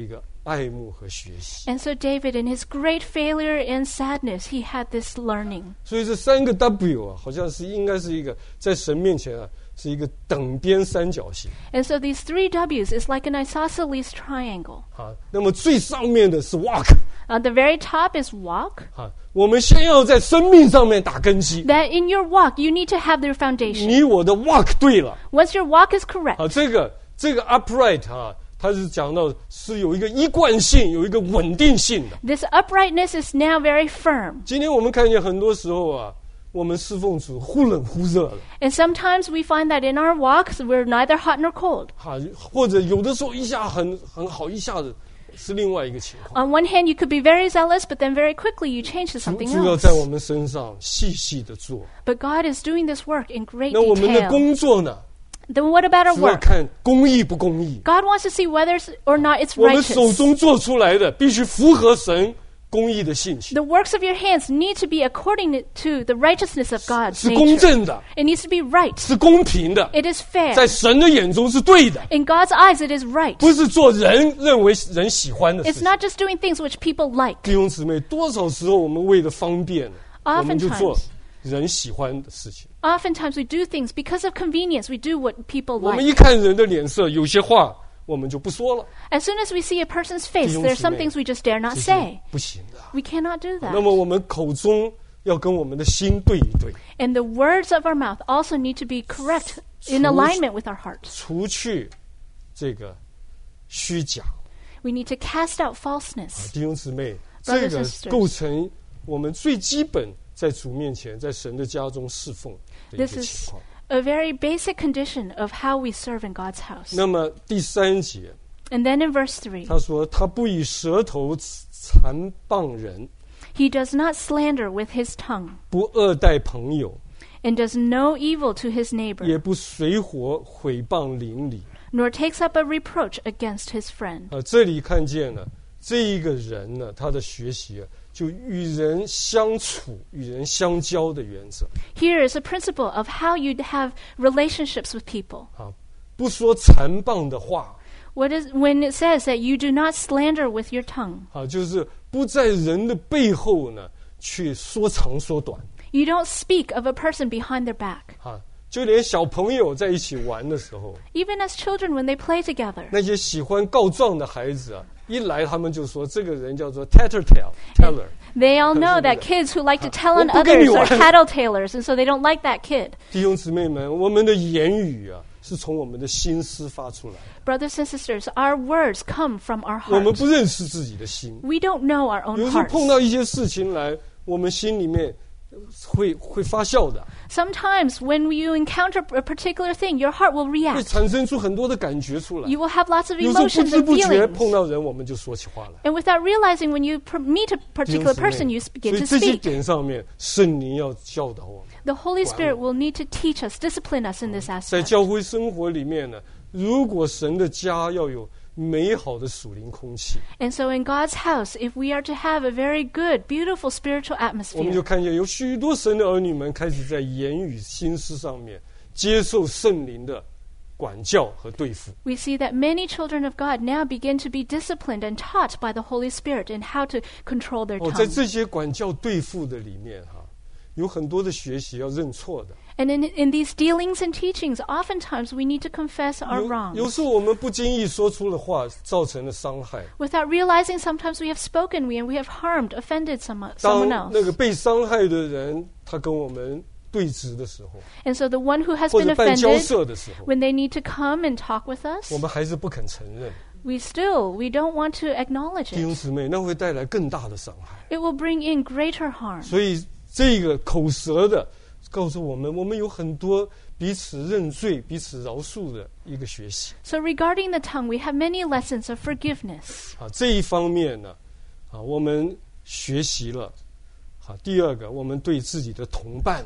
爱慕和学习。 And so David, in his great failure and sadness, he had this learning. 所以这三个 W 啊，好像是应该是一个在神面前啊，是一个等边三角形 And so these three W's is like an isosceles triangle. 啊。那么最上面的是 walk At the very top is walk. 啊，我们先要在生命上面打根基。 That in your walk, you need to have their foundation. 你我的 walk 对了 Once your walk is correct, 啊，这个这个 upright 啊，它是讲到是有一个一贯性，有一个稳定性的。 this uprightness is now very firm. 今天我们看见很多时候啊，我们侍奉主忽冷忽热了 And sometimes we find that in our walks, we're neither hot nor cold. 哈、或者有的时候一下很很好，一下子是另外一个情况。 On one hand, you could be very zealous, but then very quickly you change to 主 something 主要 else. 在我们身上细细的做。 But God is doing this work in great 那我们的 detail. 工作呢？ Then what about our 主要 work? 看公义不公义。 God wants to see whether or not it's 我们手 righteous. 中做出来的必须符合神公义的性情， The works of your hands need to be according to the righteousness of God's 是公 nature. 正的， It needs to be right. 是公平的， It is 在 fair. 神的眼中是对的， In God's eyes, it is right. 不是做人认为人喜欢的事 It's 情。 not just doing things which people like. 弟兄姊妹，多少时候我们为了方便，我们就做 Oftentimes, 人喜欢的事情。 oftentimes we do things because of convenience. We do what people 我们 like. 一看人的脸色，有些话我们就不说了， As soon as we see a person's face, 弟兄 there are 姊 some 妹， things we just dare not 这是 say. 不行的。 We cannot do 那 that. 么我们口中要跟我们的心对一对， And the words of our mouth also need to be correct in Truth. alignment with our hearts. 除去这个虚假。 We need to cast out falseness. 弟兄姊妹， Brothers 这个 and sisters. 构成我们最基本在主面前，在神的家中侍奉的一个 This 情 is 况。 a very basic condition of how we serve in God's house. 那么第三节， And then in verse three, 他说：“他不以舌头残谤人， he does not slander with his tongue, 不恶待朋友， and does no evil to his 也 neighbor, 不随伙毁谤邻里。 nor takes up a reproach against his friend. ” 啊，这里看见了这一个人呢，他的学习啊，就与人相处、与人相交的原则 Here is a principle of how you have relationships with people. 啊，不说残谤的话。 What is when it says that you do not slander with your tongue? 啊，就是不在人的背后呢去说长说短 You don't speak of a person behind their back. 啊，就连小朋友在一起玩的时候， Even as children, when they play together, 那些喜欢告状的孩子啊，一来他们就说这个人叫做 tattletale teller。 they all know that 可是不是。 kids who like to tell on 我不跟你 others are 玩。 tattletales, and so they don't like that kid. 弟兄姊妹们，我们的言语啊，是从我们的心思发出来的， Brothers and sisters, our words come from our 我们 heart. 不认识自己的心。 We don't know our 有 own 时候 hearts. 碰到一些事情来，我们心里面会会发笑的， Sometimes when you encounter a particular thing, your heart will 会 react. 产生出很多的感觉出来。 You will have lots of 有时候不 emotions 知 and 不觉碰 feelings. 到人，我们就说起话来。 And without realizing, when you per- meet a 弟兄 particular 姊妹 person, you 所 begin 以 to 这些 speak. 点上面，圣灵要教导我们。 The Holy Spirit 管我。 will need to teach us, discipline us in this 在 aspect. 教会生活里面呢，如果神的家要有美好的属灵空气， And so in God's house, if we are to have a very good, beautiful spiritual 我们就 atmosphere, 看见有许多神的儿女们开始在言语心思上面接受圣灵的管教和对付。 we see that many children of God now begin to be disciplined and taught by the Holy Spirit in how to control their 哦，在 tongue. 这些管教对付的里面哈，有很多的学习要认错的。 And in, in these dealings and teachings, oftentimes we need to confess our 有有 wrongs. 时候我们不经意说出的话，造成了伤害。 Without realizing, sometimes we have spoken, we and we have harmed, offended some, 当 someone 那个 else. 被伤害的人，他跟我们对峙的时候， And so the one who has 或 been 者办交 offended, 涉的时候， when they need to come and talk with us, 我们还是不肯承认。 we still, we don't want to acknowledge 弟兄 it. 姊妹，那会带来更大的伤害。 It will bring in greater harm. 所以这个口舌的告诉我们，我们有很多彼此认罪、彼此饶恕的一个学习 So regarding the tongue, we have many lessons of forgiveness. 啊。这一方面呢，啊，我们学习了。啊，第二个，我们对自己的同伴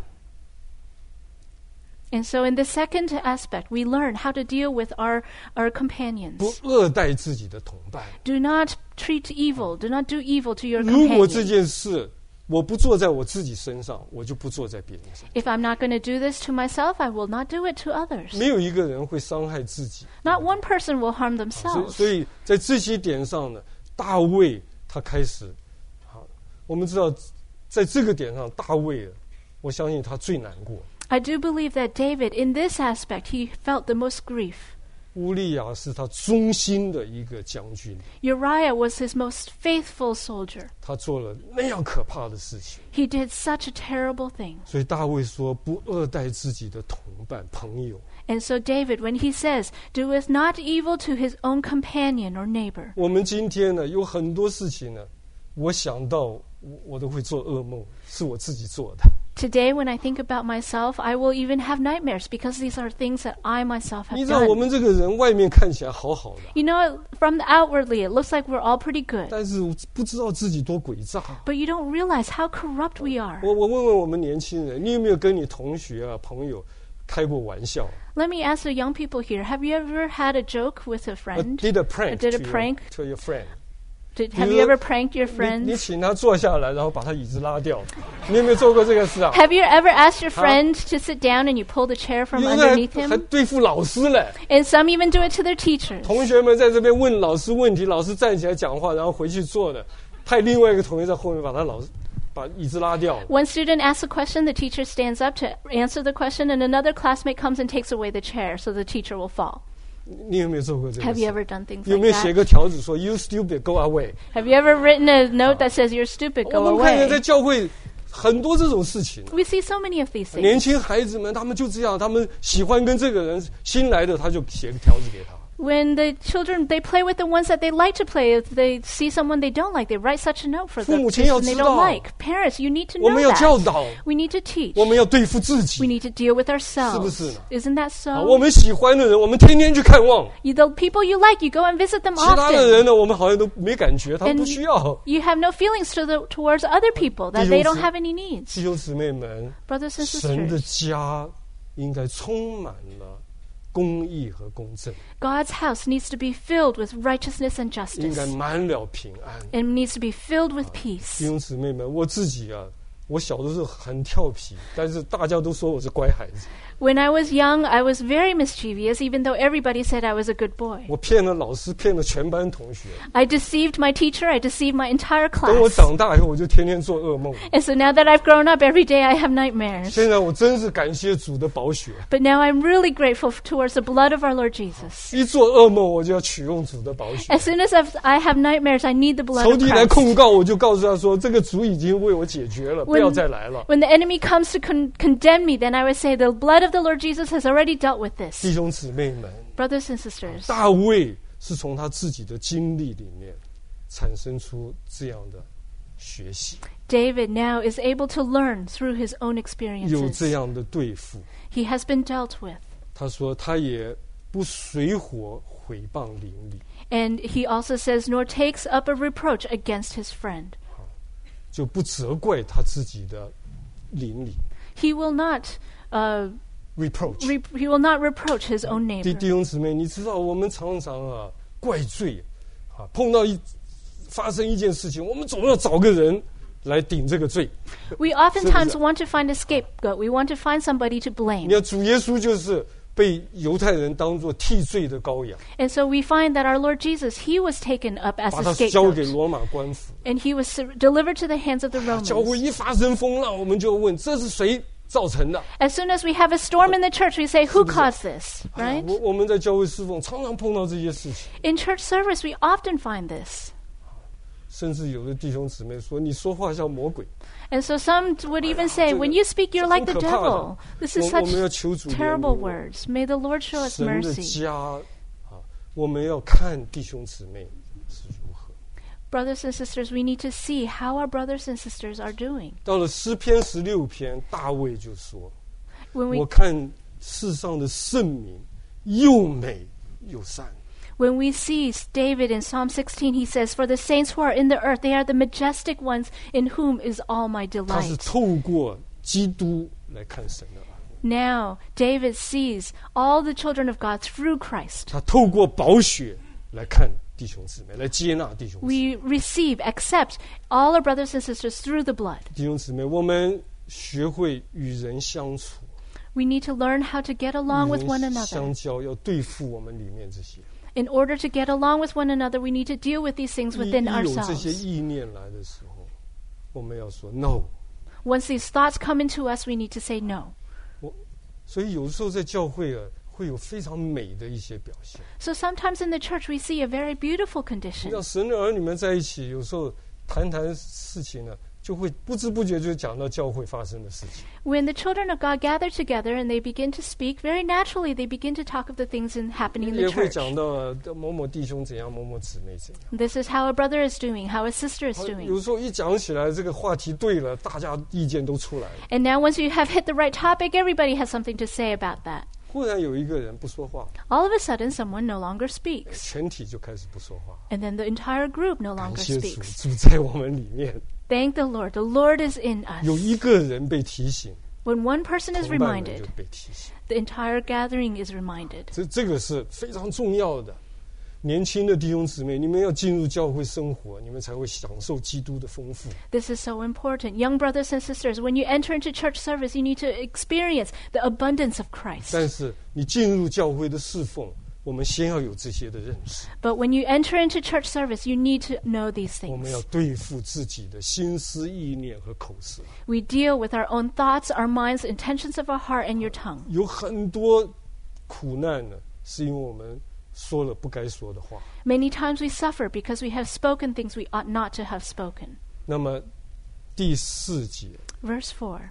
And so in the second aspect, we learn how to deal with our, our 不 companions. 恶待自己的同伴。 Do not treat evil. Do not do evil to your 如果这 companions. 件事我不做在我自己身上，我就不做在别人身上。 If I'm not going to do this to myself, I will not do it to others. 没有一个人会伤害自己。 Not one person will harm 所以， themselves. 所以在这些点上呢， 大卫他开始，好，我们知道在这个点上，大卫，我相信他最难过。 I do believe that David, in this aspect, he felt the most grief. 乌利亚是他忠心的一个将军， Uriah was his most faithful soldier. 他做了那样可怕的事情， He did such a terrible thing. 所以大卫说不恶待自己的同伴朋友。 And so David, when he says, doeth not evil to his own companion or neighbor. 我们今天呢，有很多事情呢，我想到我我都会做噩梦，是我自己做的。 Today, when I think about myself, I will even have nightmares because these are things that I myself 你 have 知道我 done. 们这个人外面看起来好好的， You know, from the outwardly, it looks like we're all pretty good. 但是不知道自己多诡诈。 But you don't realize how corrupt we are. 我我问问我们年轻人，你有没有跟你同学啊朋友开过玩笑？ Let me ask the young people here, have you ever had a joke with a Uh, friend? did a prank, Did a to, prank? Your, to your friend. Did, have 比 you 如 ever pranked your 你, 你 friends? 请他坐下来，然后把他椅子拉掉。你有没有做过这个事啊？ Have you ever asked your friend to sit down and you pull the chair from 有人 underneath 还还 him? 对付老师嘞。 And some even do it to their teachers. 同学们在这边问老师问题，老师站起来讲话，然后回去坐的，派另外一个同学在后面把他老师把椅子拉掉。 One student asks a question, the teacher stands up to answer the question, and another classmate comes and takes away the chair so the teacher will fall. 你有没有做过这个 Have you 事？ ever done things 有 like 没有写 that? 个条子说 "You stupid, go away"？ Have you ever written a note that says you're stupid, 我 go 们看见在 away? 教会很多这种事情。 We see so many of these 年 things. 轻孩子们他们就这样，他们喜欢跟这个人新来的，他就写个条子给他。 When the children, they play with the ones that they like to play. If they see someone they don't like, they write such a note for the 父母亲要 person they 知道。 don't like. Parents, you need to 我 know 们要教 that. 导， We need to teach. 我们要对付自 We 己。 need to deal with 是不是 ourselves. 呢？ Isn't that 啊， so? 我们喜欢的人，我们天天去看望； You, the people you like, you go and visit them 其他的 often. 人呢，我们好像都没感觉，他们 And 不需要。 You have no feelings to the, towards other people, that they don't have any needs. 弟兄姊妹们， Brothers and 神的 sisters, 家应该充满了公义和公正， God's house needs to be filled with righteousness and 应该 justice. 满了平安。 It needs to be filled with 弟 peace. 兄姊妹们，我自己啊，我小的时候很调皮，但是大家都说我是乖孩子。 When I was young, I was very mischievous, even though everybody said I was a good boy. 我骗了老师，骗了全班同学。 I deceived my teacher, I deceived my entire 等我 class. 长大以后，我就天天做噩梦。 And so now that I've grown up, every day I have nightmares. 现在我真是感谢主的宝血， But now I'm really grateful towards the blood of our Lord Jesus. 一做噩梦我就要取用主的宝血。 As soon as I've, I have nightmares, I need the blood 仇 of 敌来 Christ. 控告，我就告诉他说：“这个主已经为我解决了，不要再来了。 When the enemy comes to con- condemn me, then I would say, the blood of the Lord Jesus has already dealt with ” this. 弟兄姊妹们， Brothers and sisters, 大卫是从他自己的经历里面产生出这样的学习， David now is able to learn through his own 有 experiences. 这样的对付。 He has been dealt with. 他说：“他也不随火毁谤邻里， And he also says, nor takes up a reproach against his friend. 就不责怪他自己的邻里。 He will not, uh, reproach。 re- he will not reproach his own 弟 neighbor. 弟兄姊妹，你知道我们常常啊怪罪啊，碰到一发生一件事情，我们总要找个人来顶这个罪。 We oftentimes 是不是？ want to find a scapegoat. We want to find somebody to 你 blame. 看主耶稣就是被犹太人当作替罪的羔羊， And so we find that our Lord Jesus, he was taken up as 把 a 他交给 scapegoat. 罗马官府。 And he was sur- delivered to the hands of the 教会 Romans. 一发生风浪，我们就问这是谁造成的？ As soon as we have a storm in the church, we say, who 是不是？ caused this? 哎呀 Right? 我我们在教会侍奉常常碰到这些事情， In church service, we often find this. 甚至有的弟兄姊妹说你说话像魔鬼。 And so some would even say, when you speak, you're like the 这很可怕的。 devil. This is 我我们要 such 求主怜悯 terrible 我 words. May the Lord show us 神的 mercy. 家啊，我们要看弟兄姊妹是如何。 Brothers and sisters, we need to see how our brothers and sisters are doing. 到了诗篇十六篇，大卫就说 When：“ we 我看世上的圣民又美又善。” When we see David in Psalm sixteen, he says, for the saints who are in the earth, they are the majestic ones in whom is all my 他是 delight. 透过基督来看神的儿女， Now, David sees all the children of God through Christ. 他透过宝血来看弟兄姊妹，来接纳弟兄姊妹。 We receive, accept all our brothers and sisters through the blood. 弟兄姊妹，我们学会与人相处， We need to learn how to get along 与 with one 人相 another. 交，要对付我们里面这些。 In order to get along with one another, we need to deal with these things 一 within 一有这些 ourselves. 意念来的时候，我们要说 no。 Once these thoughts come into us, we need to say no. 所以有时候在教会啊，会有非常美的一些表现。 So sometimes in the church, we see a very beautiful 你 condition. 知道神的儿女们在一起，有时候谈谈事情呢，就会不知不觉就讲到教会发生的事情。 When the children of God gather together and they begin to speak, very naturally they begin to talk of the things in, happening in 也 the 会 church. 讲到啊某某弟兄怎样，某某姊妹怎样。 This is how a brother is doing, how a sister is 有 doing. 时候一讲起来，这个话题对了，大家意见都出来了。 And now once you have hit the right topic, everybody has something to say about that. 忽然有一个人不说话， All of a sudden, someone no longer speaks. 全体就开始不说话。 And then the entire group no 感 longer 谢主， speaks. 主在我们里面。 Thank the Lord. The Lord is in 有 us. 一个人被提醒， When one person is 同伴们 reminded, 就被提醒。 the entire gathering is reminded. 这这个是非常重要的。年轻的弟兄姊妹，你们要进入教会生活，你们才会享受基督的丰富。 This is so important. Young brothers and sisters, when you enter into church service, you need to experience the abundance of Christ. 但是你进入教会的侍奉，我们先要有这些的认识。 But when you enter into church service, you need to know these 我们 things. 要对付自己的心思意念和口舌。 We deal with our own thoughts, our minds, intentions of our heart, and your tongue. 有很多苦难呢，是因为我们说了不该说的话。 Many times we suffer because we have spoken things we ought not to have spoken. 那么第四节， Verse four.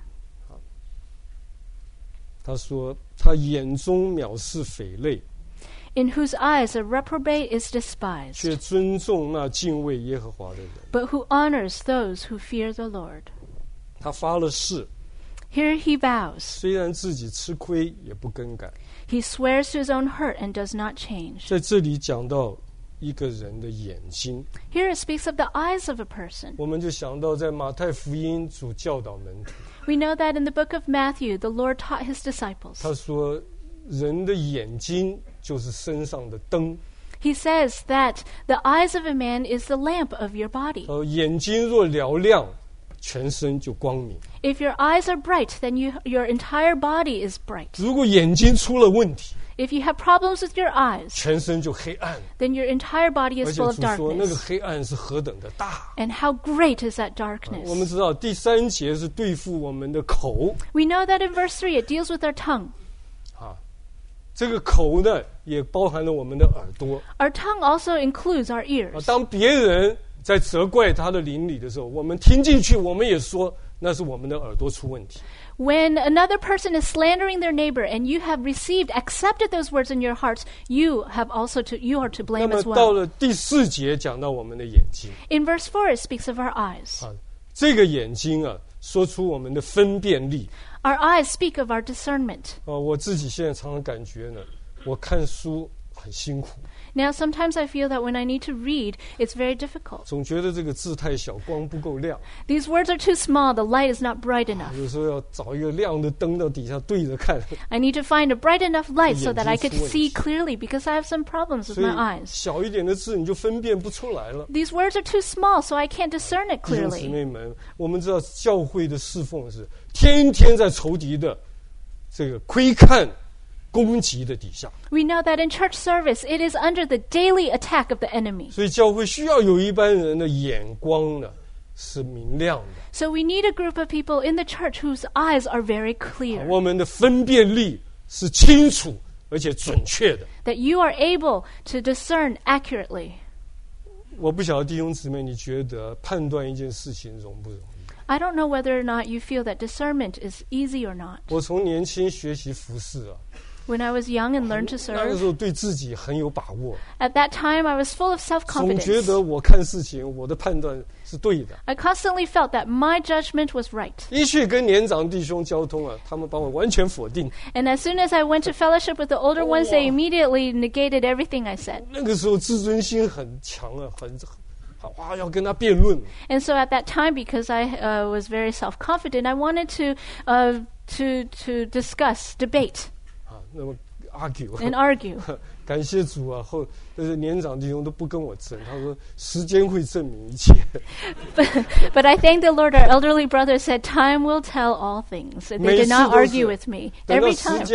他说：“他眼中藐视匪类， In whose eyes a reprobate is 却 despised, 尊重那敬畏耶和华的人。 but who honors those who fear the Lord. 他发了誓， Here he vows. 虽然自己吃亏，也不更改。” He swears to his own hurt and does not change. 在这里讲到一个人的眼睛， Here it speaks of the eyes of a person. 我们就想到在马太福音主教导门徒， We know that in the book of Matthew, the Lord taught his disciples. 他说人的眼睛就是身上的灯， He says that the eyes of a man is the lamp of your body. 呃，眼睛若嘹亮，全身就光明； If your eyes are bright, then you, your entire body is bright. 如果眼睛出了问题， If you have problems with your eyes, 全身就黑暗。 then your entire body 而 is 且 full of 主说那个 darkness. 黑暗是何等的大。 And how great is that 我们 darkness? 知道第三节是对付我们的口 We know that in verse three, it deals with our tongue. 啊，这个口呢也包含了我们的耳朵 Our tongue also includes our 啊。 ears. 当别人在责怪他的邻里的时候，我们听进去，我们也说那是我们的耳朵出问题。 When another person is slandering their neighbor and you have received, accepted those words in your hearts, you have also to, you are to 那 blame 么 as 到 well. 了第四节讲到我们的眼睛 In verse four, it speaks of our eyes. 啊，这个眼睛啊，说出我们的分辨力 Our eyes speak of our discernment. 啊。我自己现在常常感觉呢，我看书很辛苦， Now, sometimes I feel that when I need to read, it's very difficult. 总觉得这个字太小，光不够亮。 These words are too small, the light is not bright enough. 有时候要找一个亮的灯到底下对着看， I need to find a bright enough light so that I could 眼睛出问题。 see clearly because I have some problems with 所以 my eyes. 小一点的字你就分辨不出来了。 These words are too small, so I can't discern it 弟兄姊 clearly. 妹们，我们知道教会的侍奉是天天在仇敌的这个窥看、攻击的底下， We know that in church service, it is under the daily attack of the enemy. 所以教会需要有一班人的眼光呢是明亮的， So we need a group of people in the church whose eyes are very clear, 我们的分辨力是清楚而且准确的。 that you are able to discern accurately. 我不晓得弟兄姊妹，你觉得判断一件事情容不容易？ I don't know whether or not you feel that discernment is easy or not. 我从年轻学习服侍啊， When I was young and learned to 那个 serve, 时候对自己很有把握， at that time I was full of 总觉 self-confidence. 得我看事情我的判断是对的。 I constantly felt that my judgment was right. 一去跟年长弟兄交通啊，他们把我完全否定。 And as soon as I went to fellowship with the older ones, they Oh. immediately negated everything I said. 那个时候自尊心很强啊，很哇要跟他辩论。 And so at that time, because I uh, was very self-confident, I wanted to uh, to to discuss, debate, 啊，那么 argue， and argue. 感谢主啊，后但是年长弟兄都不跟我争，他说时间会证明一切。 But, but I thank the Lord. Our elderly brother said, "Time will tell all things." They 每 did 次 not 都是 argue with me 等到 every 时 time. 间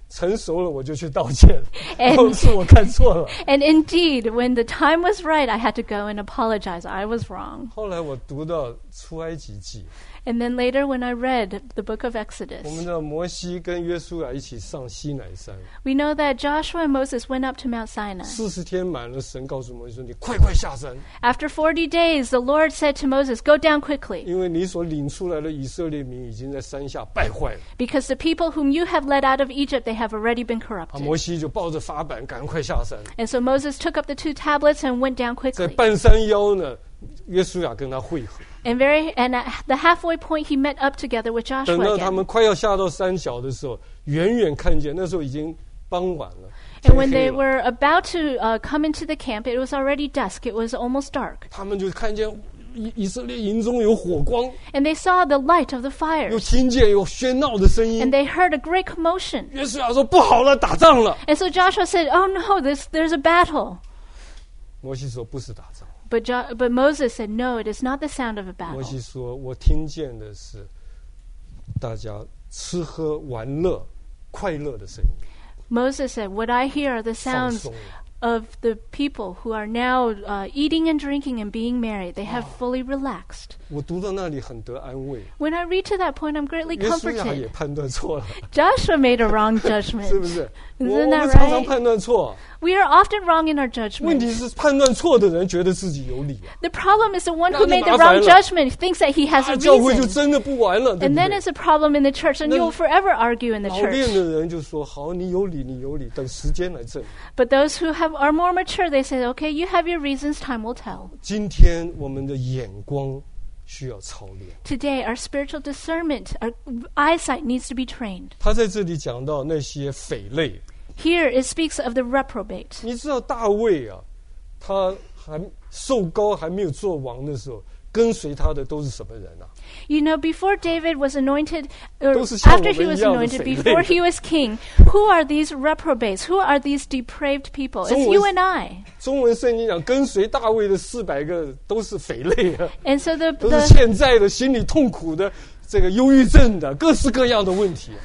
成熟了，我就去道歉。 And- 哦，是我看错了。 And indeed, when the time was right, I had to go and apologize. I was wrong. 后来我读到出埃及记， And then later, when I read the book of 我们 Exodus, 的摩西跟约书亚一起上西乃山， we know that Joshua and Moses went up to Mount Sinai. 四十天满了，神告诉摩西说：“你快快下山， After forty days, the Lord said to Moses, "Go down quickly, 因为你所领出来的以色列民已经在山下败坏了。” because the people whom you have led out of Egypt, they have already been 啊， corrupted." 摩西就抱着法板赶快下山， And so Moses took up the two tablets and went down 在 quickly. 半山腰呢，约书亚跟他会合。 And very, and at the halfway point, he met up together with 等 Joshua 到他 again. 们快要下到山脚的时候，远远看见，那时候已经傍晚了， And when 天黑 they 了 were about to uh, come into the camp, it was already dusk. It was almost dark. 他们就看见以以色列营中有火光， And they saw the light of the 又 fires. 听见有喧闹的声 And 音。 they heard a great commotion. 约书亚说：“不好了，打仗了。 And so Joshua said, "Oh no, this, there's a battle." ” 摩西说：“不是打仗。 But, jo- but Moses said, "No, it is not the sound of a ” 摩 battle." 西说：“我听见的是大家吃喝玩乐、快乐的声音， Moses said, "What I hear are the 放 sounds 松。 of the people who are now uh, eating and drinking and being merry. They have fully relaxed." ” 我读到那里很得安慰。 When I read to that point, I'm greatly 约书亚也 comforted. 判断错了， Joshua made a wrong 是不 judgment. 是？ Isn't 我我 that 们常常 right? 判断错， We are often wrong in our 问题 judgment. 是判断错的人觉得自己有理啊， The problem is the one 那 who 就 made the 麻烦 wrong 了。 judgment thinks that he has 啊 a 教会就 reason. 真的不完了，对 And 不 then 对？ it's a problem in the church, and No. you'll forever argue in the 老练 church. 的人就说：“好，你有理，你有理，等时间来证明。 But those who have are more mature, they say, "Okay, you have your reasons, time will tell." ” 今天我们的眼光需要操练。 Today, our spiritual discernment, our eyesight needs to be trained. 他在这里讲到那些匪类， Here it speaks of the reprobate. 你知道大卫啊，他还受膏还没有做王的时候，跟随他的都是什么人啊？ You know, before David was anointed, or 都是像我们 after he was 一样的 anointed, 匪类。 before he was king, who are these reprobates? Who are these depraved people? It's 中文- you and I. 中文圣经讲，跟随大卫的四百个都是匪类啊， And so the, 都是 the 欠债的、心理痛苦的、这个忧郁症的，各式各样的问题。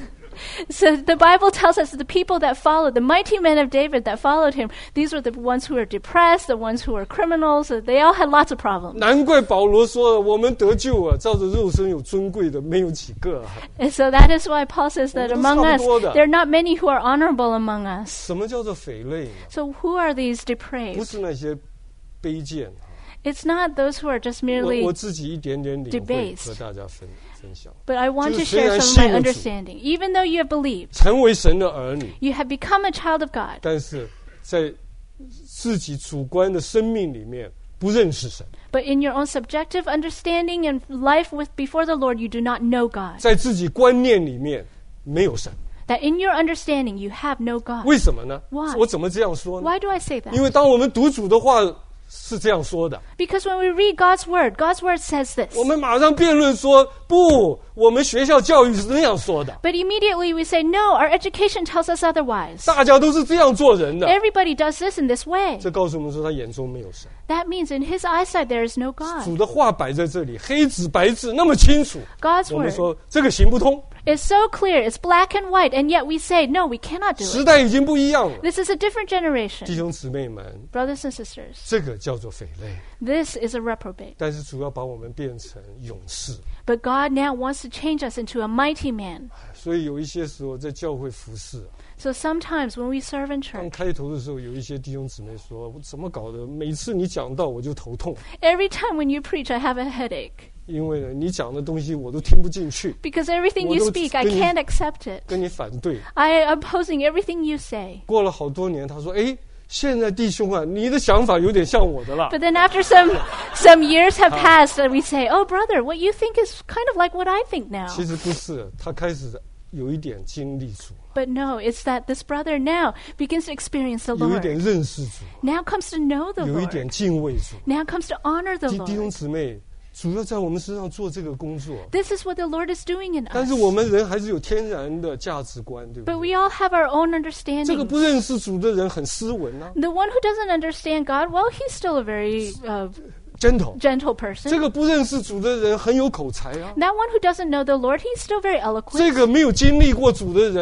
so the Bible tells us that the people that followed, the mighty men of David that followed him, these were the ones who were depressed, the ones who were criminals. They all had lots of problems. 难怪保罗说，我们得救啊，照着肉身有尊贵的，没有几个啊。 And so that is why Paul says that 我们都 among us, 差不多的。 there are not many who are honorable among us. 什么叫做匪类呢？ So who are these 不 depraved? 是那些卑贱啊。 It's not those who are just 我 merely 我自己一点点领会 debased. 和大家分分享。 But I want 就 to 是虽 share 然 some of my 信了主， understanding. Even though you have believed, 成为神的儿女， you have become a child of God, 但是在自己主观的生命里面不认识神， but in your own subjective understanding and life with before the Lord, you do not know God. 在自己观念里面没有神。 That in your understanding, you have no God. 为什么呢？ Why? 我怎么这样说呢？ Why do I say 因 that? 为当我们读主的话是这样说的， Because when we read God's word, God's word says this. 我们马上辩论说不，我们学校教育是那样说的， But immediately we say, no, our education tells us otherwise. 大家都是这样做人的。 Everybody does this in this way. 这告诉我们说他眼中没有神。 That means in his eyesight there is no God. 主的话摆在这里，黑纸白字那么清楚， God's 我们 word 说这个行不通， is so clear, it's black and white, and yet we say, no, we cannot do 时 it. 代已经不一样了。 This is a different 弟 generation. 兄姊妹们， Brothers and sisters, 这个叫做匪类， this is a reprobate. 但是主要把我们变成勇士。 But God now wants to change us into a mighty man. 所以有一些时候在教会服侍， So sometimes when we serve in 刚 church, 开头的时候，有一些弟兄姊妹说：“我怎么搞的？每次你讲到我就头痛， every time when you preach, I have a headache. 因为呢你讲的东西我都听不进去， Because everything you Well, speak, I then you- can't accept it. 跟你反对。 I am opposing everything you say. 过了好多年，他说：‘哎，现在弟兄啊，你的想法有点像我的了。 But then after some some years have passed, and we say, "Oh, brother, what you think is kind of like what I think now." ’ 其实不是，他开始有一点经历主， But no, it's that this brother now begins to experience the 有一点 Lord. 认识主， Now comes to know the 有一点 Lord. 敬畏主。 Now comes to honor the 弟弟兄 Lord. 姊妹，主要在我们身上做这个工作， This is what the Lord is doing in 但 us. 是我们人还是有天然的价值观，对不 But 对？ we all have our own 这个 understanding. 不认识主的人很斯文啊 The one who doesn't understand God, well, he's still a very uh, ，gentle。 gentle 这 person. 个不认识主的人很有口才啊。 That one who doesn't know the Lord, he's still very 这 eloquent. 个没有经历过主的人呢，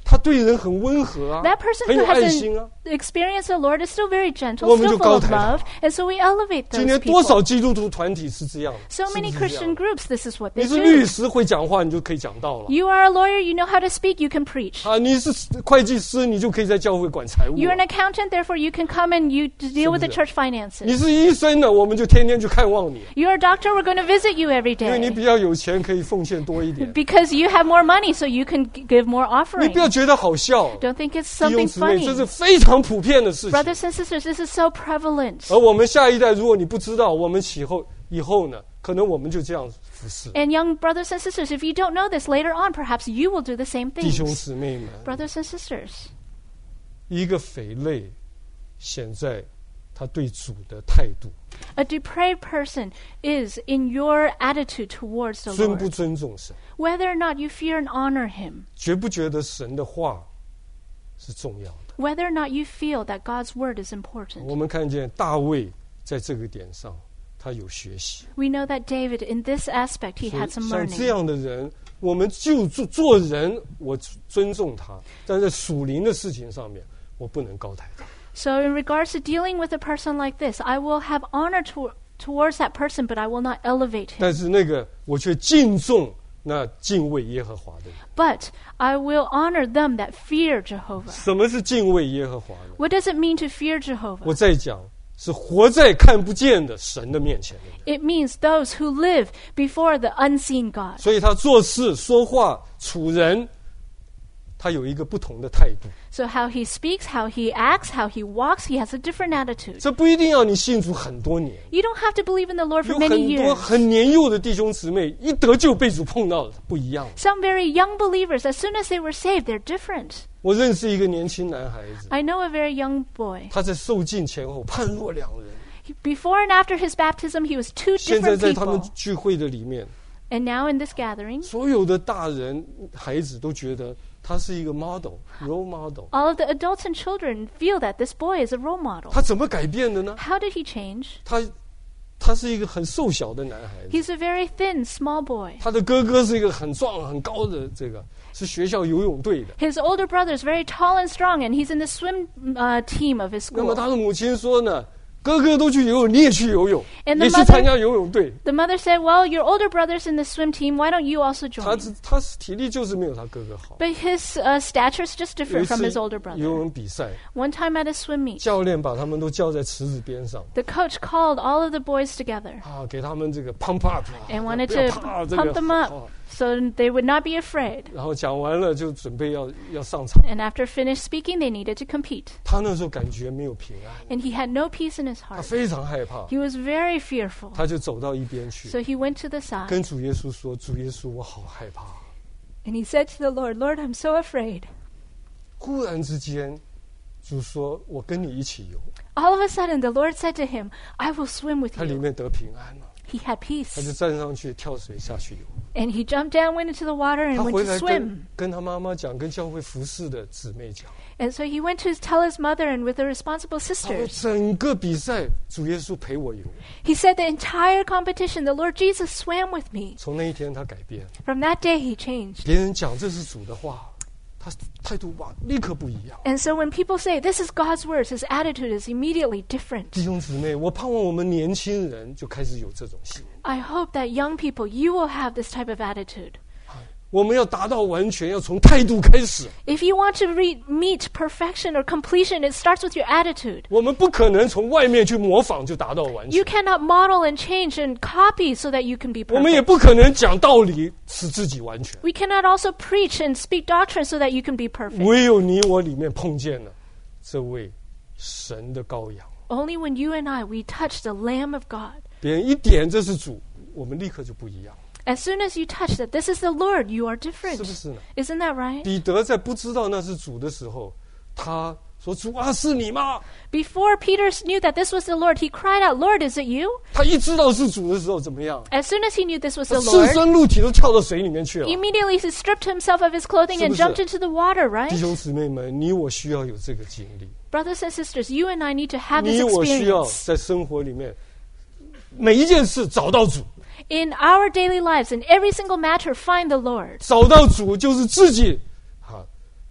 他对人很温和啊， That person 很 who 有爱 hasn't 心啊。 experienced the Lord is still very gentle, 我们就 still full 高 of 抬他。 love, and so we elevate 今 those 天多 people. 少基督徒团体是这样的？ So 是不 many 是这样 Christian 的？ groups, this is what 你 they 是律 do. 师会讲话，你就可以讲道了。 You are a lawyer, you know how to speak, you can preach. 啊，你是会计师，你就可以在教会管财务。 You're an accountant, therefore you can come and you deal with the church 你 finances. 是医生呢，我们就天天去看望你， You're a doctor, we're going to visit you every 因为你 day. 比较有钱，可以奉献多一点。 Because you have more money, so you can g- give more 你不要 offering. 觉得好笑， Don't think it's 弟兄 something 姊妹，这 funny. 是非常普遍的事情。 Brothers and sisters, this is so prevalent. 而我们下一代，如果你不知道，我们以后以后呢，可能我们就这样服侍。 And young brothers and sisters, if you don't know this, later on, perhaps you will do the same 弟兄 things. 姊妹们， Brothers and sisters, 一个匪类显在他对主的态度， a depraved person is in your attitude towards the 尊不 Lord. 尊重神， Whether or not you fear and honor Him, 觉不觉得神的话是重要的。 whether or not you feel that God's word is important. 我们看见大卫在这个点上，他有学习。 We know that David, in this aspect, he 所以 had some 像这 learning. 样的人，我们就做做人，我尊重他，但在属灵的事情上面，我不能高抬他。 So, in regards to dealing with a person like this, I will have honor to, towards that person, but I will not elevate him. 但是那个我却敬重那敬畏耶和华的人。 But I will honor them that fear Jehovah. 什么是敬畏耶和华呢？ What does it mean to fear 我 Jehovah? 再讲，是活在看不见的神的面前的人。 It means those who live before the unseen God. 所以他做事、说话、处人，他有一个不同的态度。 So how he speaks, how he acts, how he walks, he has a different attitude. 这不一定要你信主很多年， You don't have to believe in the Lord 有 for many 很多 years. 很年幼的弟兄姊妹，一得救被主碰到了，不一样。 Some very young believers, as soon as they were saved, they're different. 我认识一个年轻男孩子， I know a very young boy. 他在受浸前后判若两人。 Before and after his baptism, he was two 现在 different 在他们 people. 聚会的里面， And now in this gathering, 所有的大人孩子都觉得他是一个 model role model。 all of the adults and children feel that this boy is a role model. 他怎么改变的呢？ How did he change? 他他是一个很瘦小的男孩子， He's a very thin, small boy. 他的哥哥是一个很壮很高的，这个是学校游泳队的。 His older brother is very tall and strong, and he's in the swim uh, team of his 那么 school. 他的母亲说呢，哥哥都去游泳，你也去游泳， And the 也去 mother- 参加游泳队。 The mother said, well, your older brother's in the swim team. Why don't you also 他 join? 他体力就是没有他哥哥好。 But his uh, stature is just 有一 different from 次 his older 游 brother. 泳比赛， One time at a swim meet, 教练把他们都叫在池子边上 the coach called all of the boys together 啊，给他们这个 pump up， and wanted 不要 to 怕这个 pump them up 啊 so they would not be afraid. 然后讲完了就准备要要上场。 And after finished speaking, they needed to compete. 他那时候感觉没有平安， And he had no peace in his 他 heart. 非常害怕， He was very fearful. 他就走到一边去， So he went to the side 跟主耶稣说：“主耶稣，我好害怕。 and he said to the Lord, Lord, I'm so afraid. ” 忽然之间，主说：“我跟你一起游。 All of a sudden, the Lord said to him, I will swim ” with 他里 you. 面得平安了， He had 他就 peace. 站上去跳水下去游。 And he jumped down, went into the water, and 他 went 回 to 来 swim. 跟跟他妈妈讲，跟教会服侍的姊妹讲， And so he went to tell his mother and with the responsible 他说 sisters. 整个比赛主耶稣陪我游。 He said the entire competition, the Lord Jesus swam with me. 从那一天他改变， From that day, he changed. 别人讲这是主的话，他态度哇立刻不一样。 And so when people say, this is God's words, his attitude is immediately different. 弟兄姊妹，我盼望我们年轻人就开始有这种心。 I hope that young people, you will have this type of attitude. 我们要达到完全，要从态度开始。 If you want to re- meet perfection or completion, it starts with your attitude. 我们不可能从外面去模仿就达到完 You 全， cannot model and change and copy so that you can be 我们也 perfect. 不可能讲道理使自己完全。 We cannot also preach and speak doctrine so that you can be perfect. 唯有你我里面碰见了这位神的羔羊， Only when you and I, we touch the Lamb of God. 别人一点这是主，我们立刻就不一样， As soon as you touch that this is the Lord, you are 是 different. 不是呢？ Isn't that right? 彼得在不知道那是主的时候，他说：“主啊，是你吗？” Before Peter knew that this was the Lord, he cried out, Lord, is it you? 他一知道是主的时候怎么样？ As soon as he knew this was 他 the 赤 Lord, 身露体都跳到水里面去了。 immediately he stripped himself of his clothing and 是不是？ jumped into the water, 弟 right? 兄姊妹们，你我需要有这个经历， Brothers and sisters, you and I need to have 你 this 我需要 experience. 在生活里面每一件事找到主， In our daily lives, in every single matter, find the Lord. 找到主就是自己啊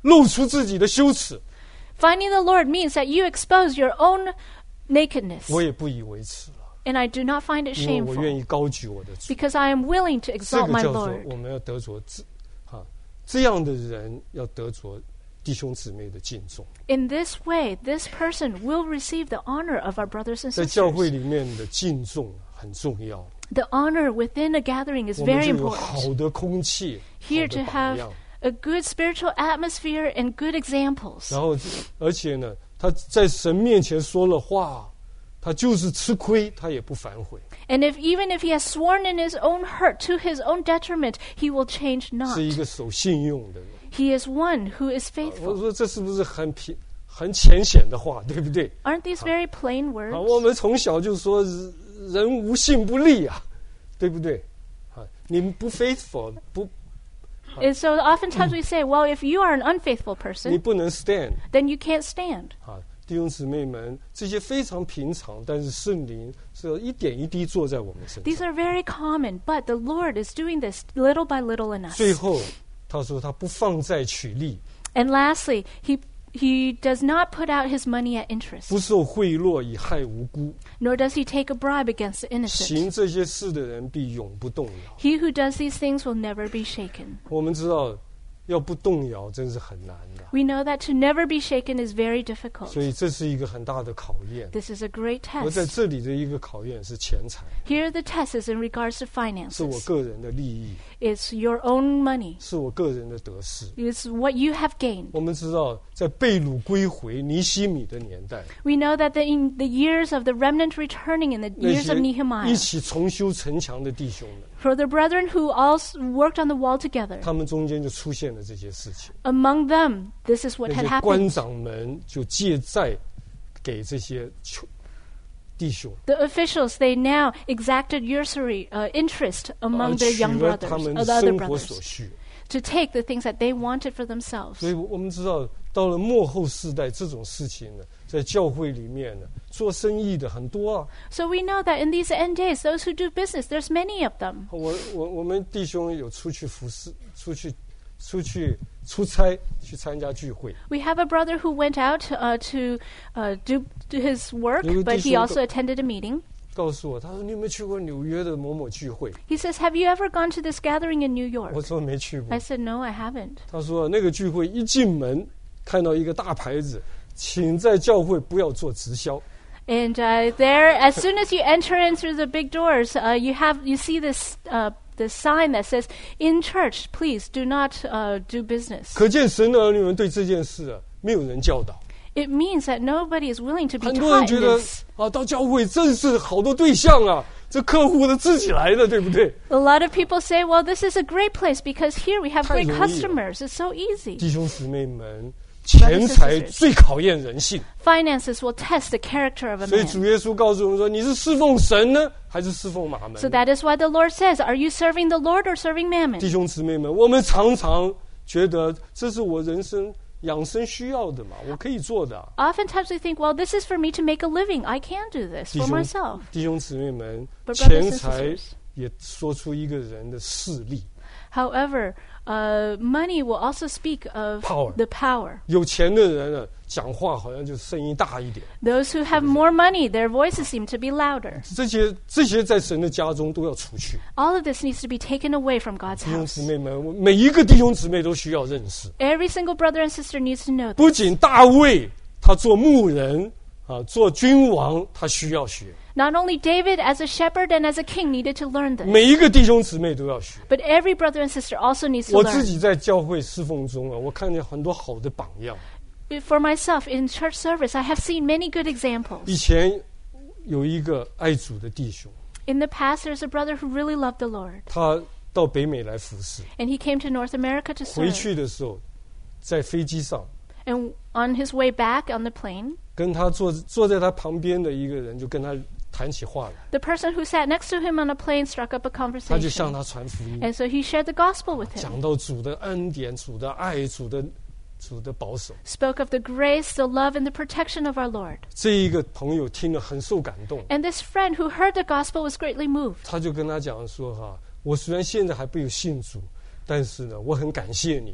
露出自己的羞耻， Finding the Lord means that you expose your own nakedness. 我也不以为耻了， And I do not find it 因为我愿 shameful 意高举我的主。 because I am willing to 这 exalt 个 my 叫做 Lord. 我们要得着自啊，这样的人要得着弟兄姊妹的敬重。 In this way, this person will receive the honor of our brothers and 在教会 sisters. 里面的敬重很重要， The honor within a gathering is 我们 very 就有好 important. 的空气， Here 好的 to 榜 have 样。 a good spiritual atmosphere and good examples. 然后，而且呢，他在神面前说了话，他就是吃亏，他也不反悔， And if even if he has sworn in his own hurt to his own detriment, he will change not. 是一个守信用的人。 He is one who is 我 faithful. 说这是不是很平、很浅显的话，对不对？ Aren't these very plain 啊，我 words? 们从小就说人无信不立啊，对不对？啊，你们不 faithful 不， And so oftentimes we say, well, if you are an unfaithful 你 person, 不能 stand then you can't stand. 啊。弟兄姊妹们，这些非常平常，但是圣灵是要一点一滴做在我们身 These 上。 are very common, but the Lord is doing this little by little in us. 最后，他说他不放债取利， And lastly, he he does not put out his money at interest, 不受贿赂以害无辜。 nor does he take a bribe against the innocent. 行这些事的人必永不动摇。 He who does these things will never be shaken. 我们知道，要不动摇真是很难的， We know that to never be shaken is very difficult. 所以这是一个很大的考验。 This is a great 而在 test. 这里的一个考验是钱财， Here the test is in regards to 是我 finances. 个人的利益， It's your own money. 是我个人的得失。 It's what you have gained. 我们知道，在被掳归回尼希米的年代， We know that the, in the years of the remnant returning in the 那 years 些 of 一 Nehemiah, 起重修城墙的弟兄们， for the brethren who all s- worked on the wall together, 他们中间就出现了这些事情。 among them, this is what 那 had 些官 happened. 长们就借债给这些穷弟兄， The officials, they now exacted usury, uh, interest 而 among their 取 young 了 brothers, 他们 uh, the other 生活 brothers, 所需。 to take the things that they wanted for themselves. 所以我们知道，到了末后世代，这种事情呢，在教会里面呢，做生意的很多啊。 So we know that in these end days, those who do business, there's many of them. 我我我们弟兄有出去服侍，出去出去出差，去参加聚会。 We have a brother who went out uh, to uh, do, do his work, 有个 but 弟 he 兄 also attended a meeting. 告诉我，他说你有没有去过纽约的某某聚会？ He says, have you ever gone to this gathering in New York? 我说没去过 I。said, no, I haven't. 他说那个聚会一进门看到一个大牌子，请在教会不要做直销。 And uh, there, as soon as you enter in through the big doors, uh, you have you see this uh, this sign that says, "In church, please do not uh, do business." 可见神的儿女们对这件事啊，没有人教导。 It means that nobody is willing to be 很多人 taught 觉 in 得 this. 啊，到教会真是好多对象啊，这客户都自己来的，对不对？ A lot of people say, "Well, this is a great place because here we have 太 great 容易了。 customers. It's so easy." 弟兄姊妹们，钱财最考验人性， Finances will test the character of a 所以主 man. 耶稣告诉我们说：你是侍奉神呢，还是侍奉马门？ So that is why the Lord says, "Are you serving the Lord or serving 弟 mammon?" 兄姊妹们，我们常常觉得这是我人生养生需要的嘛，我可以做的、啊。 Oftentimes we think, "Well, this is for me to make a living. I can do this 弟 for 兄 myself." 弟兄姊妹们， But 钱 brothers and 财 sisters, 也说出一个人的势力。 however, uh, money will also speak of Power. the power. 有钱的人呢，讲话好像就声音大一点。 Those who have more money, their voices seem to be louder. 这些这些在神的家中都要除去。 All of this needs to be taken away from God's 弟兄 house. 姊妹们，我每一个弟兄姊妹都需要认识。 Every single brother and sister needs to know 不 this. 仅大卫他做牧人啊，做君王，他需要学。 Not only David as a shepherd and as a king needed to learn this, 每一个弟兄姊妹都要学。 but every brother and sister also needs to 我自 learn. 己在教会侍奉中啊，我看见很多好的榜样。 For myself, in church service, I have seen many good examples. 以前有一个爱主的弟兄， In the past, there's a brother who really loved the Lord, 他到北美来服侍， and he came to North America to 回 serve. 去的时候，在飞机上 And on his way back on the plane, 跟他坐坐在他旁边的一个人就跟他谈起话来， the person who sat next to him on a plane struck up a 他就向 conversation. 他传福音， And so he shared the gospel with him, 讲到主的恩典、主的爱、主的主的保守。 spoke of the grace, the love, and the protection of our Lord. 这一个朋友听了很受感动， And this friend who heard the gospel was greatly moved. 他就跟他讲说：“哈，我虽然现在还没有信主，但是呢，我很感谢你。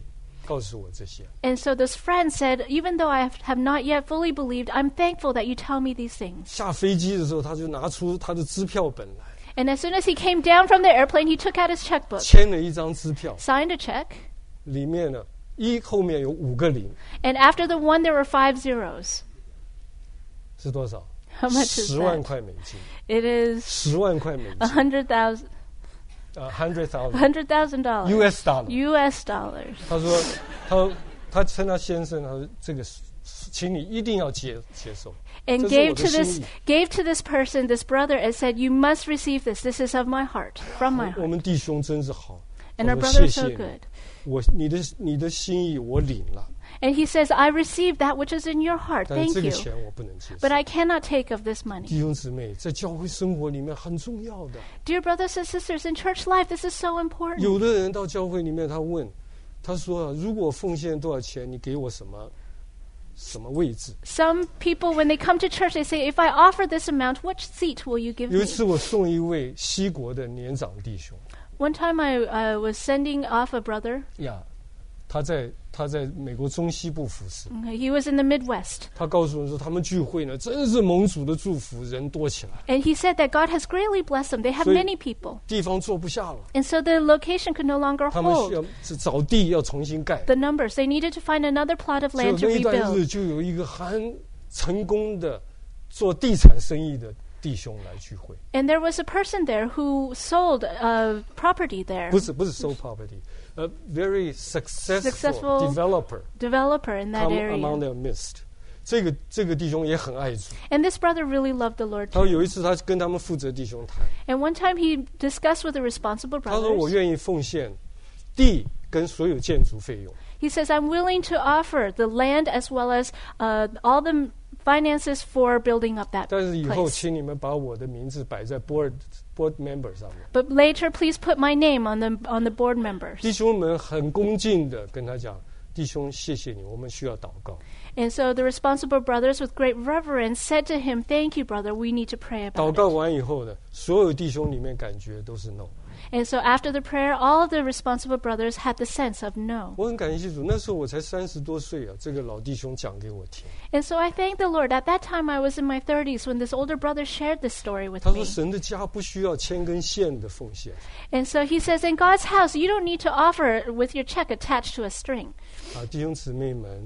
告诉我这些。 And so this friend said, even though I have, have not yet fully believed, I'm thankful that you tell me these things. 下飞机的时候，他就拿出他的支票本来， And as soon as he came down from the airplane, he took out his checkbook, 签了一张支票， signed a check, 里面呢一后面有五个零， and after the one there were five zeros. 是多少？ How much is 十万 that? 块美金， It is 十万块美 a 金， hundred thousand, 呃，hundred thousand hundred thousand dollars. U S dollar。 U S dollars. 他说，他他称他先生，他说这个是，请你一定要接接受。 And 这是 gave 我 to 的心 this 意。 gave to this person, this brother, and said, "You must receive this. This is of my heart, from my 我 heart." 们弟兄真是好， And 他 our 说 brother 谢 is so 谢你， good. 我你的你的心意我领了， And he says, "I received that which is in your heart. 但是 Thank 这个 you. 钱我不能接受 But。I cannot take of this money." 弟兄姊妹，在教会生活里面很重要的。 Dear brothers and sisters, in church life, this is so important. 有的人到教会里面，他问，他说啊，如果奉献多少钱，你给我什么什么位置？ Some people, when they come to church, they say, "If I offer this amount, which seat will you give 有一 me?" 次我送一位西国的年长弟兄 One time I uh, was sending off a brother. 呀，他在他在美国中西部服侍。 He was in the Midwest. 他告诉我说，他们聚会呢，真是蒙主的祝福，人多起来， And he said that God has greatly blessed them. They have 所以 many people. 地方坐不下了， And so the location could no longer 他们需 hold 要是找地要重新盖。 the numbers. They needed to find another plot of 所以 land to 那一段日 rebuild. 就有一个很成功的做地产生意的弟兄来聚会， And there was a person there who sold uh, property there. 不是不是 sold property， a very successful Successful developer developer in that come among area. their midst。这个这个弟兄也很爱主， And this brother really loved the Lord 他说 too. 有一次他跟他们负责弟兄谈， And one time he discussed with the responsible 他说我 brothers. 愿意奉献地跟所有建筑费用。 He says, "I'm willing to offer the land as well as uh, all the finances for building up that 但是以后 place. 请你们把我的名字摆在 board board member 上面。 But later, please put my name on the on the board members." 弟兄们很恭敬的跟他讲，弟兄谢谢你，我们需要祷告。 And so the responsible brothers, with great reverence, said to him, "Thank you, brother. We need to pray 祷 about 告 it." 完以后呢，所有弟兄里面感觉都是 no。 And so after the prayer, all of the responsible brothers had the sense of no. 我很感谢主，那时候我才三十多岁啊，这个老弟兄讲给我听， And so I thank the Lord. At that time, I was in my thirties when this older brother shared this story with 他说 me. 神的家不需要牵根线的奉献 And so he says, in God's house, you don't need to offer with your check attached to a string. 啊，弟兄姊妹们，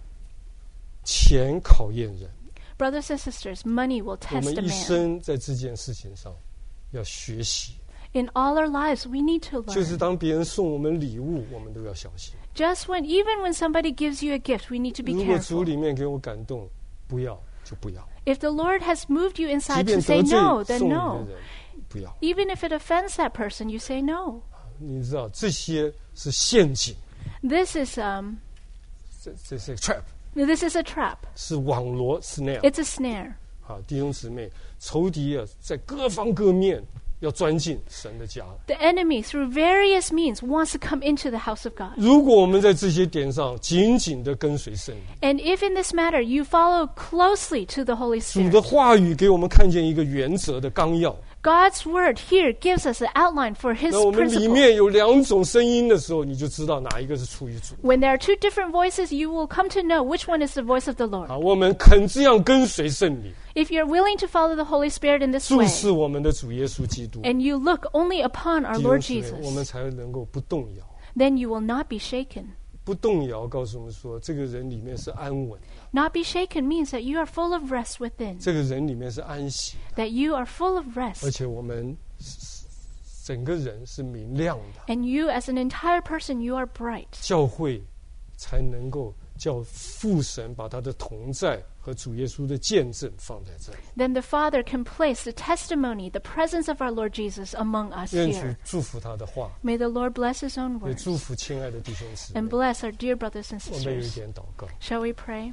钱考验人， Brothers and sisters, money will 我 test 们 a 一 man. 生在这件事情上要学习， In all our lives, we need to 就是 learn. 当别人送我们礼物，我们都要小心。 Just when, even when somebody gives you a gift, we need to be 如果主 careful. 里面给我感动，不要就不要， If the Lord has moved you 即 inside 便 to say 得罪 no, then 送你的 no. 人，不要。 Even if it offends that person, you say no. 你知道这些是陷阱， This is um, 这这是 trap， this is a trap. 是网罗 snare。 It's a snare. 好，弟兄姊妹，仇敌啊，在各方各面要钻进神的家。 The enemy, through various means, wants to come into the house of God. 如果我们在这些点上紧紧的跟随圣灵， And if in this matter you follow closely to the Holy 主的 Spirit, 话语给我们看见一个原则的纲要。 God's word here gives us an outline for His 那我们里 principle. 面有两种声音的时候，你就知道哪一个是出于主。 When there are two different voices, you will come to know which one is the voice of the Lord. 啊，我们肯这样跟随圣灵， If you're willing to follow the Holy Spirit in this 注 way, 视我们的主耶稣基督， and you look only upon our 弟 Lord 兄姊妹，我们 Jesus, 才能够不动摇。 then you will not be shaken. 不动摇，告诉我们说，这个人里面是安稳的， Not be shaken means that you are full of rest within, 这个人里面是安息的， that you are full of 而 rest, 且我们整个人是明亮的， and you as an entire person, you are bright. 教会才能够叫父神把他的同在和主耶稣的见证放在这里。 Then the Father can place the testimony, the presence of our Lord Jesus among us 愿主 here. 祝福他的话， May the Lord bless His own 也 words 祝福亲爱的弟兄姊妹 and。bless our dear brothers and 我们有一 sisters. 点祷告， Shall we pray?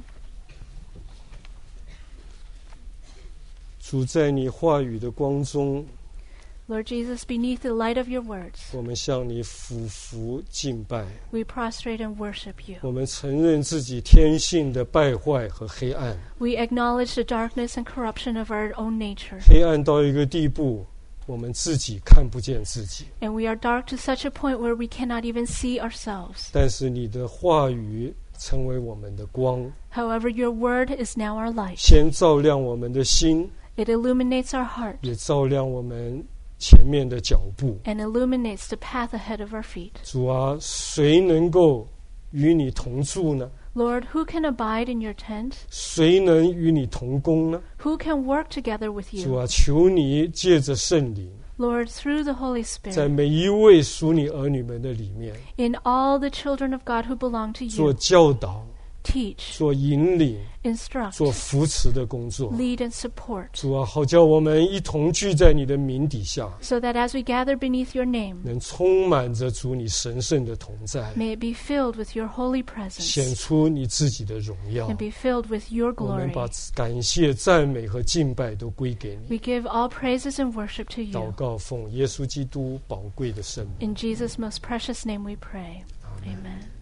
主在你话语的光中， Lord Jesus, beneath the light of your words, 我们向你俯伏敬拜。 we prostrate and worship you. 我们承认自己天性的败坏和黑暗， We acknowledge the darkness and corruption of our own nature. 黑暗到一个地步， 我们自己看不见自己， And we are dark to such a point where we cannot even see ourselves. 但是你的话语成为我们的光， However, your word is now our light. 先照亮我们的心， It illuminates our heart 也照亮我们前面的脚步。 and illuminates the path ahead of our feet. 主啊，谁能够与你同住呢？ Lord, who can abide in your tent? 谁能与你同工呢？ Who can work together with 主 you? 啊，求你借着圣灵， Lord, through the Holy 在 Spirit, 每一位属你儿女们的里面， in all the children of God who belong to 做 you, 教导、 teach, 做引领、 instruct, 做扶持的工作。 lead, and support, 主啊，好叫我们一同聚在你的名底下， so that as we gather beneath your name, 能充满着主你神圣的同在， may it be filled with your holy 显 presence 出你自己的荣耀。 and be filled with your 我们 glory. 把感谢、赞美和敬拜都归给你。 We give all praises and worship to 祷 you. 告奉耶稣基督宝贵的圣名。 In Jesus' most precious name we pray. Amen.